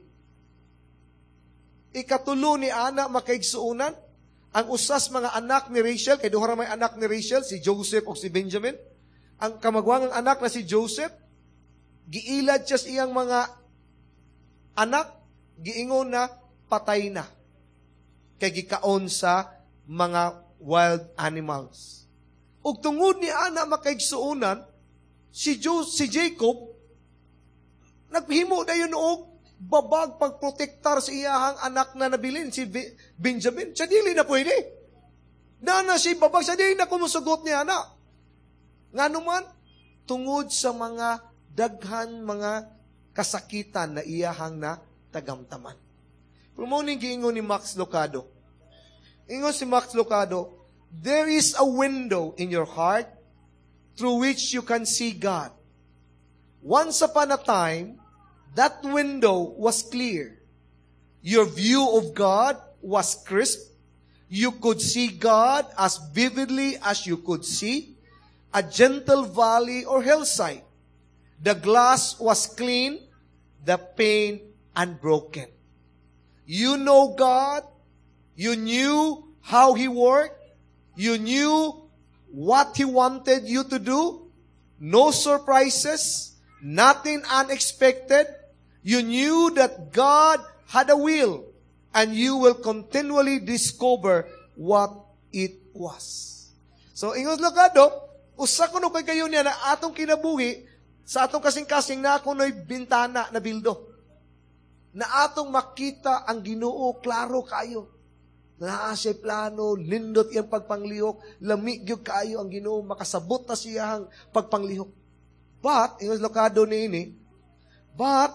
Ikatulo ni ana, makaigsuunan, ang usas mga anak ni Rachel, kay duha ra may anak ni Rachel, si Joseph o si Benjamin. Ang kamagwangang anak na si Joseph, giilad siya sa iyang mga anak, giingon na patay na. Kay gikaon sa mga wild animals. Ug tungod ni ana makaigsuunan, si Jo, si Jacob, naghimo dayon og babag pagprotektar sa iyahang anak na nabilin, si Benjamin. Siya dili na pwede. Nana si babag, siya dili na kumusugot niya na. Nga naman, tungod sa mga daghan mga kasakitan na iyahang na tagamtaman. Pumuning giingon ni Max Lucado. Ingon si Max Lucado, there is a window in your heart through which you can see God. Once upon a time, that window was clear. Your view of God was crisp. You could see God as vividly as you could see a gentle valley or hillside. The glass was clean, the pane unbroken. You know God. You knew how He worked. You knew what He wanted you to do. No surprises. Nothing unexpected. You knew that God had a will, and you will continually discover what it was. So, ingos lakado, usa ko no kay kayo niya na atong kinabuhi, sa atong kasing-kasing na ako no'y bintana na bildo. Na atong makita ang Ginoo, klaro kayo. Naa siya plano, lindot iyang pagpanglihok, lamig gyud kayo ang Ginoo, makasabot na siyang pagpanglihok. But, ingos lakado ni ini, but,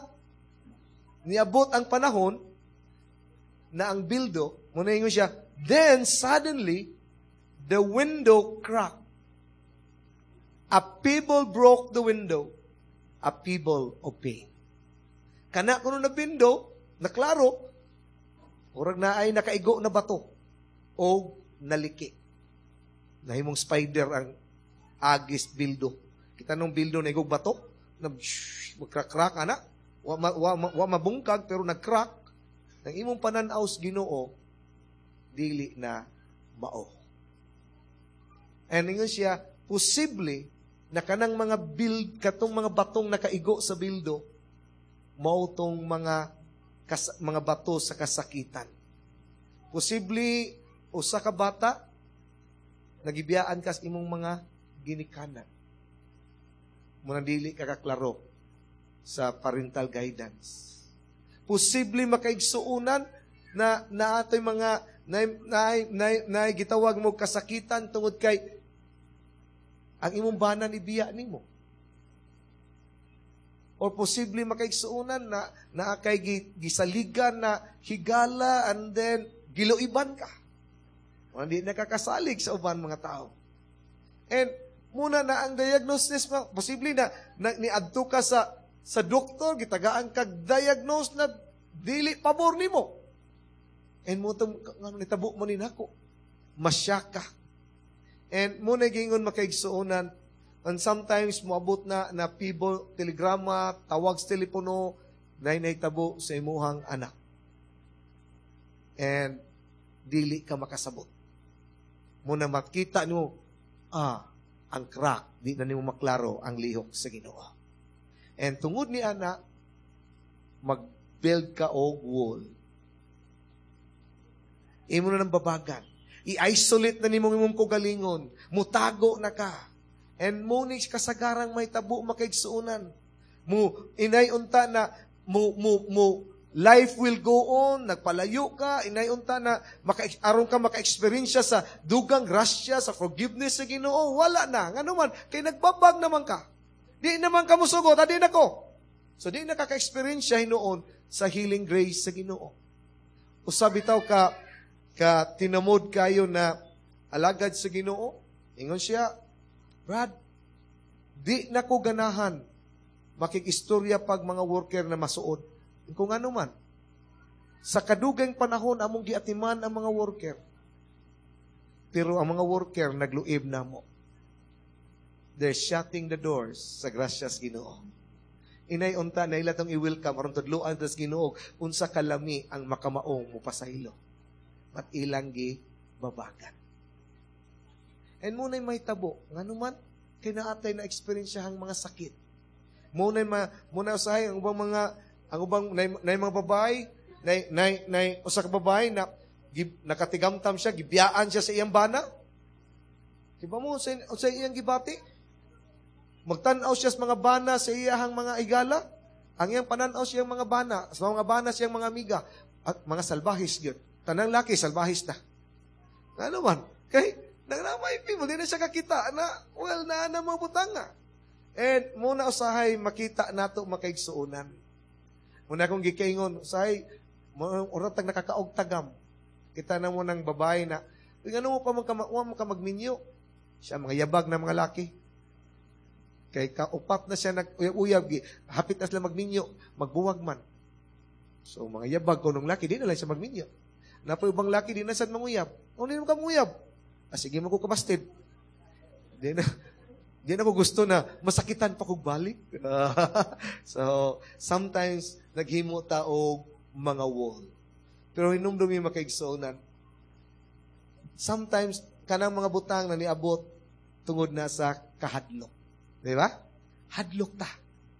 niabot ang panahon na ang bildo, muna ingon siya, then suddenly, the window cracked. A pebble broke the window, a pebble of pain. Kana kuno na window, naklaro, urag na ay nakaigo na bato o naliki. Nahimong spider ang agis bildo. Kita nung bildo na igog bato, na magkrak-krak, ana, wa, wa, wa, wa mabungkag, pero nag-crack, nang imong pananaos Ginoo, dili na mao. And ingon siya, posible, na kanang mga build, katong mga batong nakaigo sa bildo, mao tong mga, kas, mga bato sa kasakitan. Posible, usa ka bata, nagibiyaan kas imong mga ginikanan. Muna dili kakaklaro sa parental guidance. Posible makaigsuunan na na atoy mga na na, na, na gitawag mo kasakitan tungod kay ang imong banan ibiya nimo. Or posible makaigsuunan na na kay gisaligan na higala and then giluiban ka. Hindi nakakasalig sa uban mga tao. And muna na ang diagnosis mo, posible na, na niadto ka sa sa doktor, gitagaan kag diagnose na dili pabor nimo. And mo tong ngano nitabo mo ni nako. Masyaka. And muna gingon makaigsuonan, and sometimes moabot na na people telegrama, tawag sa telepono, nay nahitabo sa imuhang anak. And dili ka makasabot. Muna makita nimo, ah, ang crack, di na nimo maklaro ang lihok sa Ginoo. And tungod ni anak, mag-build ka og wall. Imo na ng babagan. I-isolate na nimong imong kugalingon. Mutago na ka. And mo ni kasagarang may tabo makaigsuunan. Mo inay-unta na mo mo mo life will go on, nagpalayo ka, inay-unta na maka aron ka maka-experience sa dugang grasya, sa forgiveness sa Ginoo. Wala na. Ngano man kay nagbabag naman ka. Di naman ka musugot, adi na ko. So di nakaka-experience siya noon sa healing grace sa Ginoo. Usab bitaw ka ka tinamod kayo na alagad sa Ginoo. Ingon siya, Brad, di na ko ganahan makikistorya pag mga worker na masuod. Kung ano man, sa kadugang panahon among giatiman ang mga worker. Pero ang mga worker nagluib na mo. They're shutting the doors sa grasyas Ginoo. Inay unta na ila tong i-welcome aron tudloan tas Ginoo unsa kalami ang makamaong mo pasaylo. At ilang gi babagan. And muna'y may tabo, ngano man kinaatay na eksperyensahang mga sakit. Muna'y ma muna usahay ang ubang mga ang ubang nay, nay mga babae, nay nay nay usa ka babae na gib, nakatigamtam siya, gibiyaan siya sa iyang bana. Diba mo sa, sa iyang gibati? Magtanaw siya sa mga bana sa iyahang mga igala. Ang iyang pananaw siyang mga bana, sa mga bana siyang mga amiga, at mga salbahis yun. Tanang laki, salbahis na. Ano man? Kay, nangramay people, di na siya kakita na, well, na na mabutang nga. And muna usahay, makita nato makaigsuunan. Muna akong gikaingon, usahay, uratag nakakaog tagam. Kita na mo ng babae na, ano mo pa magka, mo ka magminyo? Siya, mga yabag na mga laki. Kay kaupat na siya nag-uyab-uyab, hapit na sila magminyo, magbuwag man. So, mga yabag ko nung laki, di na lang siya magminyo. Napoy ubang laki, di na siya manguyab. O, di na kamuyab. Ah, sige mo ko kabastid. Di na, di na ko gusto na masakitan pa kong balik. So, sometimes, naghimo taog mga wall. Pero hinumdumi makaigsunan. Sometimes, kanang mga butang na niabot tungod na sa kahadlok. Di ba? Hadlok ta.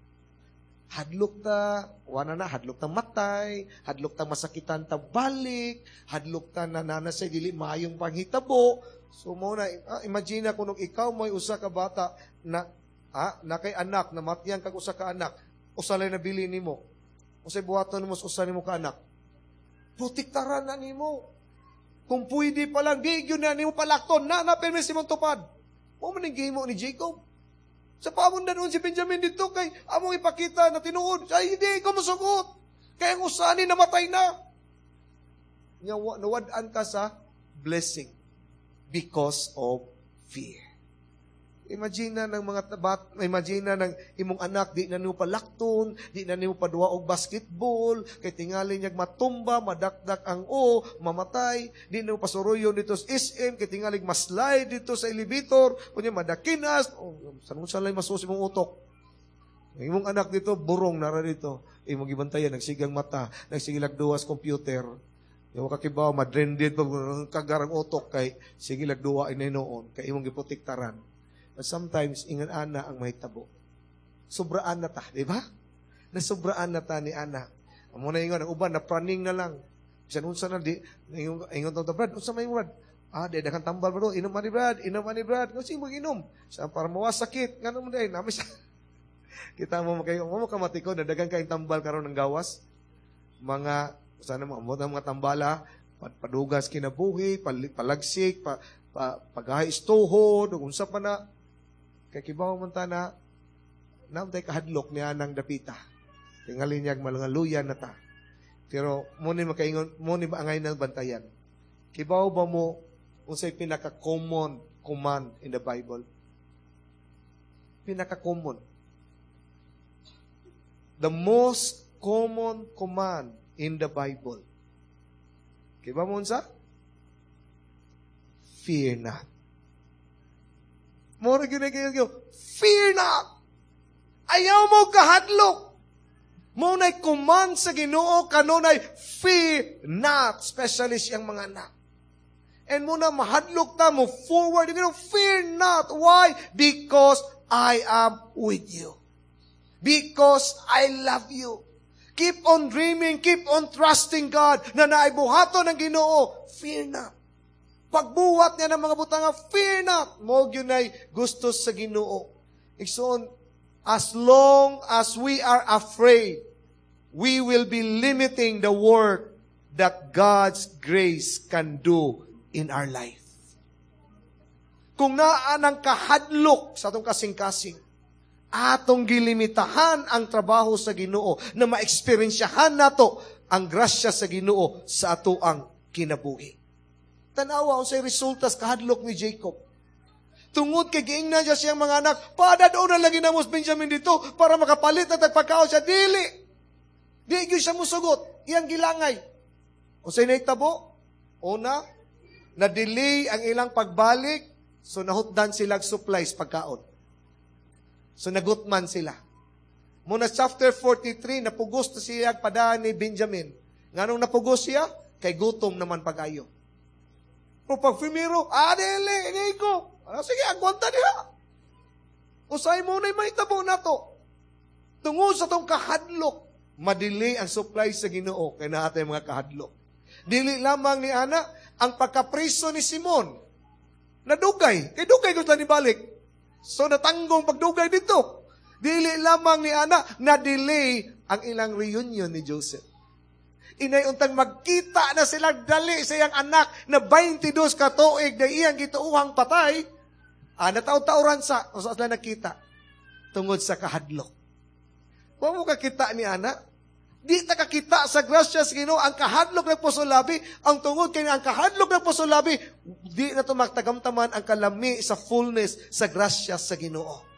Hadlok ta, wala na, hadlok ta matay, hadlok ta masakitan ta balik, hadlok ta nanana sa dili maayong panghitabo. So mo na, ah, imagine kung ikaw mo'y usa ka bata na, ah, na kay anak, na matyan kag usa ka anak, usalay na bili nimo. Usay buhaton mo sa usa nimo ka anak. Protektaran na nimo. Kung pwede pa lang, di yun na nimo palakton, na na permis imong tupad. Mo man ning mo ni Jacob. Sa paamon na doon si Benjamin dito, kay among ipakita na tinuod. Ay, hindi ko masugot. Kaya ang usani namatay na. Nawadaan ka sa blessing because of fear. Imagine na ng mga tabat, imagine na ng imong anak, di na niyo palakton, di na niyo paduwa og basketball, kay tingali niya matumba, madakdak ang o, mamatay, di na niyo pasuruyon dito sa S M, kay tingali maslide dito sa elevator, kunya madakinas, oh, sanong salay masusi mong utok. Imong anak dito, burong nara dito, imong gibantayan, nagsigang mata, nagsigilag duwas computer, yung kakibaw, madrended, kagarang utok, kay sigilag duwa inay noon, kay imong giprotektaran. Sometimes, ingan ana ang mahitabo. Sobraan na ta, di ba? Nasobraan na ta ni ana. Amo na ingon, ang uban, na praning na lang. Bisan unsa na, di, ingon, ingon tawag, Brad, unsa may Brad? Ah, di, dakan tambal ba do, inom man ni Brad, inom man ni Brad. Kasi mo inom. Sa para mawas sakit, nga naman dahil, namin siya. Kita mo, kayo, mo kamatiko, na dagan kayong tambal karon ng gawas. Mga, sana mo, mo mga tambala, padugas kinabuhi, palagsik, pa, pa, pagahis tuhod, unsa pa na, kay kibaw man ta na namtay kahadlok niya ng dapita. Tingali niya mga luyan na ta. Pero mo ni makaingon, mo ni ba angay ng bantayan. Kibaw ba mo unsay pinaka-common command in the Bible? Pinaka-common. The most common command in the Bible. Kibaw mo unsa? Fear not. Mora gyud kayo, fear not. Ayaw mo kahadlok. Mo nay command sa Ginoo kanunay fear not, especially siyang mga anak. And mo na mahadlok ta mo forward, you know, fear not. Why? Because I am with you. Because I love you. Keep on dreaming, keep on trusting God na naibuhaton ng Ginoo. Fear not. Pagbuhat niya ng mga butanga, fear not. Mo yun ay gusto sa Ginoo. Iksoon, as long as we are afraid, we will be limiting the work that God's grace can do in our life. Kung naan ang kahadlok sa atong kasing-kasing, atong gilimitahan ang trabaho sa Ginoo na ma-experiensyahan nato ang grasya sa Ginoo sa ato ang kinabuhi. Tanawa unsay resulta sa kahadlok ni Jacob. Tungod kay giingnan siya siyang mga anak, padado na lagi na mo Benjamin dito para makapalit at pagkaon siya. Dili. Di gyud siya musugot. Iyang gilangay. Unsay nahitabo? Una, na-delay ang ilang pagbalik, so nahutdan silang supplies pagkaon. So nagutman sila. Muna chapter forty-three, napugos na siya padaan ni Benjamin. Nganong napugos siya? Kay gutom naman pag-ayo. O pag primero, ah, dili, hindi ko. Ah, sige, agwanta niya. Usay mo na yung mahitabo na to. Tungod sa tong kahadlok, madili ang supply sa Ginoo kay naatay mga kahadlok. Dili lamang ni ana ang pagkapriso ni Simon. Nadugay, kay dugay gusto ni balik. So natanggong pagdugay dito. Dili lamang ni ana na delay ang ilang reunion ni Joseph. Inay untang magkita na sila dali sa iyang anak na twenty-two ka tuig na iyang gituuhang patay, ah, nataw-tauran sa, o sa sila nakita, tungod sa kahadlok. Kung mo kakita ni anak, di ta kakita sa grasya sa Ginoo ang kahadlok ng pusolabi, ang tungod kay ang kahadlok ng pusolabi, di na to magtagamtaman ang kalami sa fullness sa grasya sa Ginoo.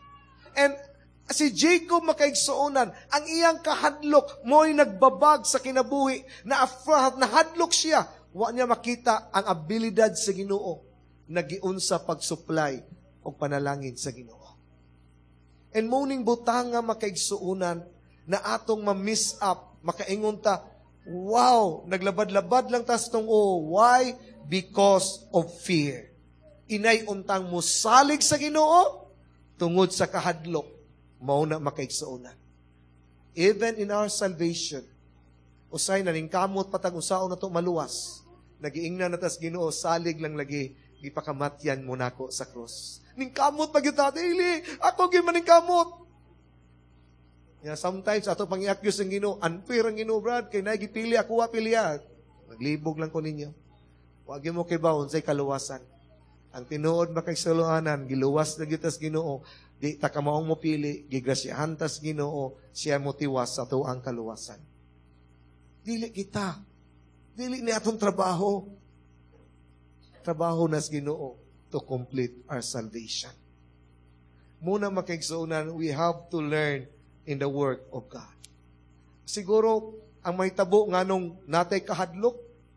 And si Jacob makaigsuonan, ang iyang kahadlok mo'y nagbabag sa kinabuhi, na afraid, nahadlok siya. Wa niya makita ang abilidad sa Ginoo, nagiun sa pagsupply o panalangin sa Ginoo. And moning butang nga makaigsuonan, na atong ma-miss up, makaingon ta, wow, naglabad-labad lang tas tong oh. Why? Because of fear. Inay untang musalig sa Ginoo, tungod sa kahadlok, mauna makaigsuonan. Even in our salvation, usay na ning kamot patag usaon na to maluwas. Nagiingnan na tas Ginoo, salig lang lagi, gipakamatyan mo nako sa krus. Ning kamot pag ita, dili, ako giman ning kamot. Yeah, sometimes ato pang i-accuse ng Ginoo, unfair ang Ginoo, Brad, kay nagipili ako wa piliya. Naglibog lang ko ninyo. Wag mo kay bawon say kaluwasan. Ang tinuod makagsuluanan, giluwas na gitas Ginoo, di ta ka maong mopili, gigrasyahan tas Ginoo, siya mo tiwas sa tuang kaluwasan. Dili kita. Dili ni atong trabaho. Trabaho nas Ginoo to complete our salvation. Muna makaigsuonan, we have to learn in the work of God. Siguro, ang mahitabo nga nung natay kahadlok,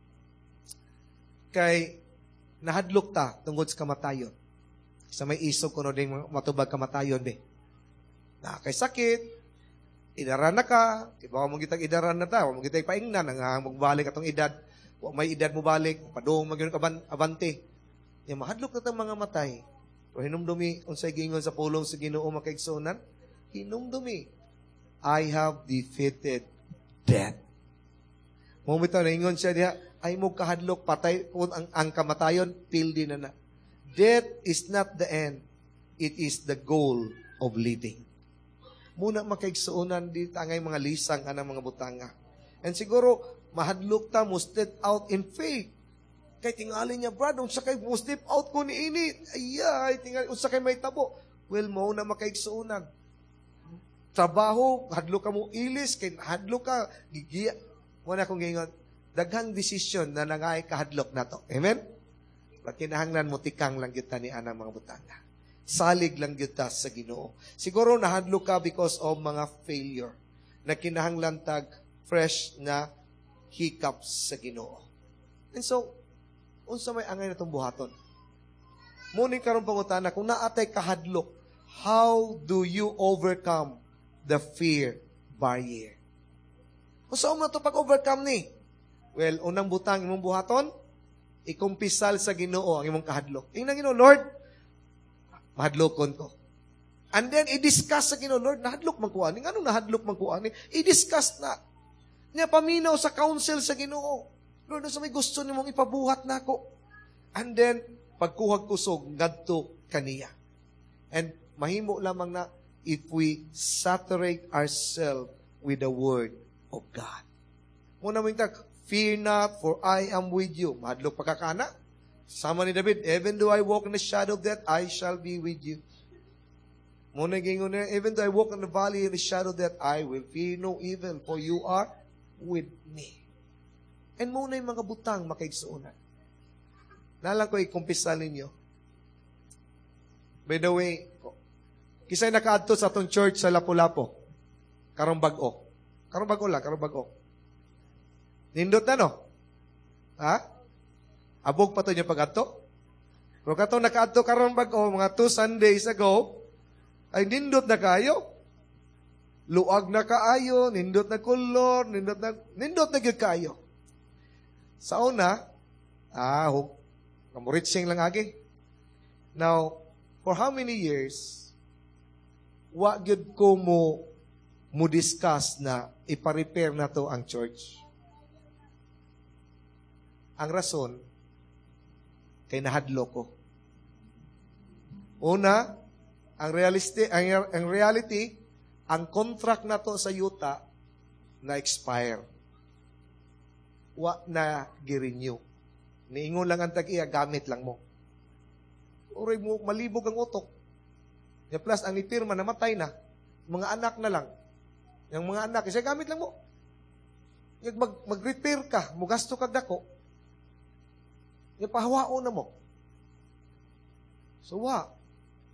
kay nahadlok ta tungod sa kamatayon. Sa may isog ko no ding matubag kamatayon, be. Na kay sakit, idaran na ka, ibawa mong kitag idaran na ta, huwag mong kitag paingnan, ang magbalik atong edad, huwag may edad mo balik, padung magyun abante. Yung mahadlok na tang mga matay, pero hinumdumi, unsay gingon sa pulong sa Ginoo makaigsuonan, hinumdumi, I have defeated death. Mumito na ingon siya diha, ay mo kahadlok, patay po ang, ang kamatayon, pildi na na. Death is not the end. It is the goal of living. Muna makaigsuonan di tangay mga lisang anang mga butanga. And siguro, mahadlok ta mo step out in faith. Kay tingali niya, Brad, unsa kay mo step out ko ni ini. Ayay, tingali, unsa kay may tabo. Well, muna makaigsuonan. Trabaho, hadlok ka mo ilis, kay hadlok ka, gigiya. Muna kong gingon, daghang desisyon na nangay kahadlok na to. Amen? Kinahanglan mo tikang lang kita ni anang mga butanga. Salig lang kita sa Ginoo. Siguro nahadlok ka because of mga failure na kinahanglan tag fresh na hiccups sa Ginoo. And so, unsa may angay na itong buhaton? Muna karon pangutana, kung naatay kahadlok, how do you overcome the fear barrier? Kung saan mo ito pag-overcome ni? Well, unang butang imong buhaton, ikumpisal sa Ginoo ang imong kahadlok. Tingnan Ginoo, Lord, mahadlokon ko. And then, i-discuss sa Ginoo, Lord, nahadlok man ko ani. Anong nahadlok man ko ani? I-discuss na. Niya paminaw sa council sa Ginoo. Lord, sa may gusto nimong ipabuhat na ako. And then, pagkuhag kusog, ngadto kaniya. And mahimo lamang na if we saturate ourselves with the Word of God. Muna mo yung tag, fear not, for I am with you. Mahadlok pagkakana. Sama ni David, even though I walk in the shadow of death, I shall be with you. Muna gingon na, even though I walk in the valley of the shadow of death, I will fear no evil, for you are with me. And muna yung mga butang makaigsuunan. Nalang ko ikumpisal ninyo. By the way, kisay nakaadto sa atong church sa Lapu-Lapu. Karong bag-o. Karong bag-o lang, karong bag-o. Nindot na, no? Ha? Abog pa to niya pag-adto? Pero katong nakaadto karong bag-o, mga two Sundays ago, ay nindot na kayo. Luag na kaayo, nindot na kulor, nindot na, nindot na gyud kayo. Sa una, ah, kamuritsing lang agi. Now, for how many years, wa gyud ko mo, mo discuss na ipa-repair na to ang church? Ang rason, kay nahadlo ko. Una, ang reality, ang, ang reality, ang contract na to sa yuta na expire. Wa na gi-renew. Niingon lang ang tag-iya, gamit lang mo. Uray mo, malibog ang utok. Ya plus, ang ipirma, namatay na. Mga anak na lang. Yung mga anak, isa gamit lang mo. Yung mag, mag-repair ka, mo gasto kag dako. Yung pahawao na mo. So, wa.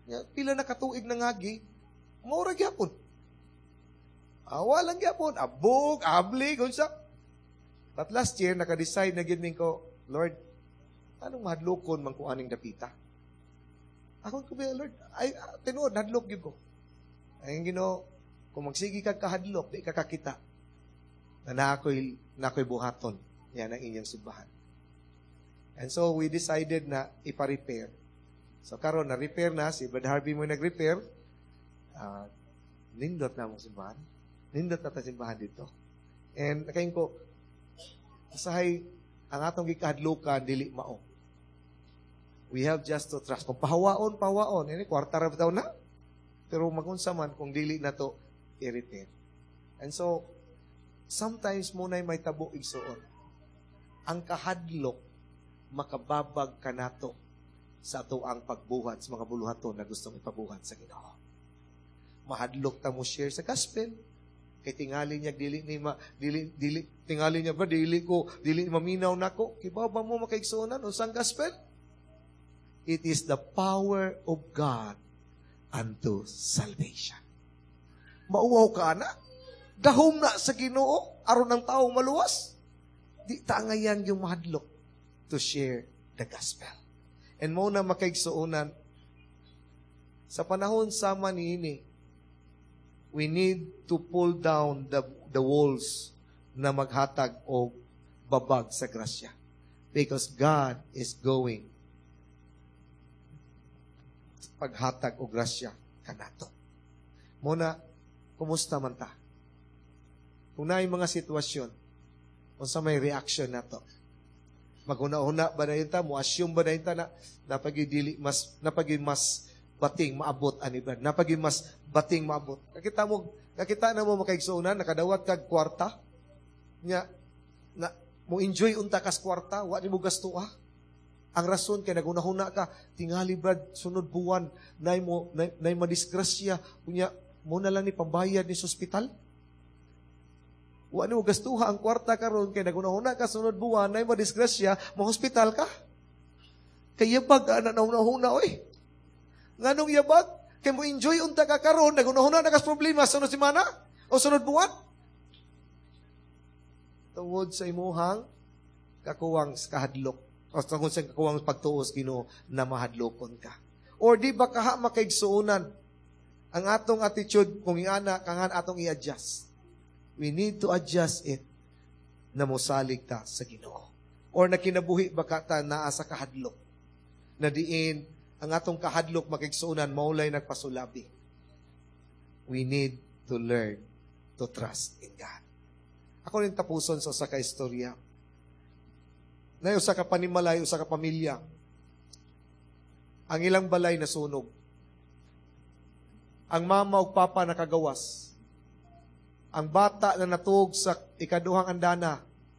Nya, pila na katuig na ngagi, maura gyapon. Awa lang gyapon, abog, abli, unsa. But last year, naka-decide na gid ko, Lord, anong mahadlokon man ko aning dapita? Ako ko ba, Lord, ay, tinuod, hadlok yun ko. Ay, Ginoo, kung magsigi kag kahadlok, di ka kakita, na nakoy, nakoy buhaton, yan ang inyong simbahan. And so, we decided na ipa-repair. So, karon na-repair na, si Brad Harvey mo nag-repair, uh, nindot na mong simbahan. Nindot na ta simbahan dito. And, nakain ko, usahay, ang atong gikahadlokan, dili mao. We have just to trust. Kung pahawaon, pahawaon. Ini, kwarta ra bitaw na. Pero magunsa man, kung dili na to, i-repair. And so, sometimes muna'y may tabo igsuon. Ang kahadlok, makababag ka nato sa ato ang pagbuhat sa mga buluhaton na gustong ipabuhat sa Ginoo. Mahadlok ta mo share sa gospel. Kay tingali niya dili ni ma dili dili tingali niya ba dili ko dili maminaw nako. Kibaba mo makaigsuonan unsang gospel? It is the power of God unto salvation. Mauwaw ka na? Gahom na sa Ginoo aron ang tao maluwas. Di ta ngayan yung mahadlok to share the gospel. And mo na makaigsuonan sa panahon sama niini, we need to pull down the the walls na maghatag o babag sa grasya. Because God is going paghatag o grasya kanato. Muna, kumusta man ta? Kung na mga sitwasyon, kung sa may reaction na to, maguna-una ba na yun ta, mo-assume ba na yun ta na napagidili, mas, napagid mas bating maabot anibad, napagid mas bating maabot. Nakita mo, nakita na mo makaigsuunan, nakadawat kag kwarta, nya, na, mo enjoy unta kas kwarta, wa ni mo gasto ah. Ang rason kay naguna-huna ka, tingali brad, sunod buwan, nay mo, nay, nay madisgrasya, kunya, mo na lang ni pambayad ni sa ospital. Wa ni mo gastuha ang kwarta karon kay naguna-huna ka, sunod buwan, nay madisgrasya, ma-hospital ka. Kay yabag, ana na-huna, oy. Nganong yabag? Kay mo enjoy unta ka karon, naguna-huna na kas problema, sunod simana, o sunod buwan. Tungod sa imuhang, kakuwang sa kahadlok. O tungkol sa kakuwang pagtuos, Ginoo, na mahadlokon ka. Or di ba kaha makaigsuunan ang atong attitude kung iana kangan atong i-adjust. We need to adjust it na mosalig ta sa Ginoo. Or nakinabuhi ba ka ta naa sa kahadlok na diin ang atong kahadlok makaigsuunan maulay nagpasulabi. We need to learn to trust in God. Ako rin tapuson sa usa ka istorya. Na usa ka panimalay, usa ka pamilya. Ang ilang balay nasunog. Ang mama ug papa nakagawas. Ang bata na natug sa ikaduhang andana,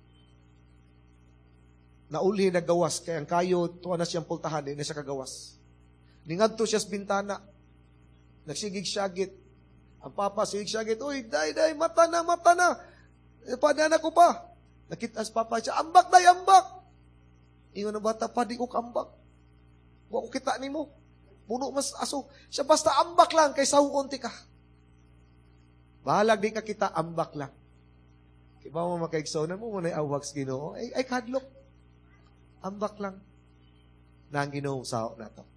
nauli nagawas, kaya ang kayo, tuwa na siyang pultahan, hindi na siya kagawas. Ningadto siya sa bintana, nagsigig-syagit. Ang papa, sigig-syagit, uy, day, day, mata na, mata na. E, padana ko pa. Nakita sa papa siya, ambak, day, ambak. Ingon na bata, pa, di ko kambak. Huwag ko kita ni mo. Puno mas aso. Siya basta ambak lang, kay sahuon ti ka. Bahalag di ka kita, ambak lang. Kaya ba mo makaigsonan mo, muna awag sa Ginoo, ay, ay kadlok. Ambak lang. Na ang Ginoo sao na to.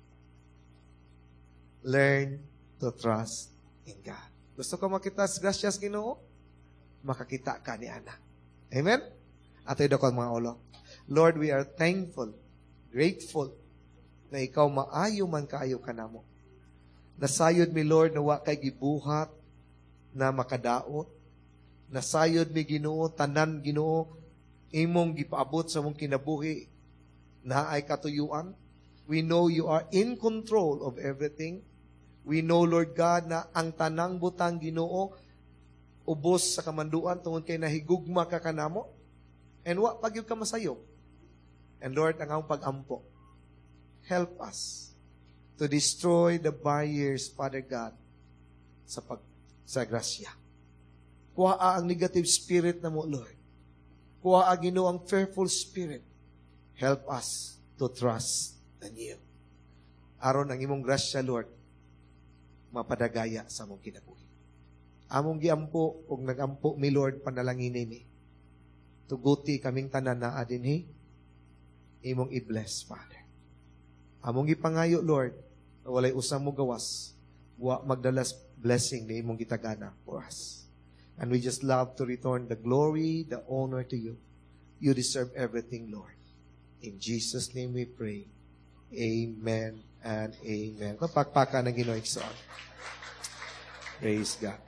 Learn to trust in God. Gusto ko makita sa gracias Ginoo? Makakita ka ni Ana. Amen? At ito ko mga ulo. Lord, we are thankful, grateful, na ikaw maayo man kaayo ka namo. Nasayod mi, Lord, na wa kay gibuhat na makadaot. Nasayod mi, Ginoo, tanan, Ginoo, imong gipaabot sa mong kinabuhi na ay katuyuan. We know you are in control of everything. We know, Lord God, na ang tanang butang, Ginoo, ubos sa kamanduan tungod kay nahigugma ka kanamo. And wa pagyud ka masayo. And Lord, ang among pag-ampo, help us to destroy the barriers, Father God, sa pag sa grasya. Kuha ang negative spirit na mo, Lord. Kuha ang Ginoo ang fearful spirit. Help us to trust in you. Aron ang imong grasya, Lord, mapadagaya sa among kinabuhi. Among giampo, ug nagampo mi Lord, panalangin ni. Tuguti kaming tanan na adinhi, imong i-bless, Father. Among gipangayo, Lord, na walay usang mo gawas, wa magdalas blessing na imong gitagana for us. And we just love to return the glory, the honor to you. You deserve everything, Lord. In Jesus' name we pray. Amen and amen. Kapagpaka ng Ginoong Ikson. Praise God.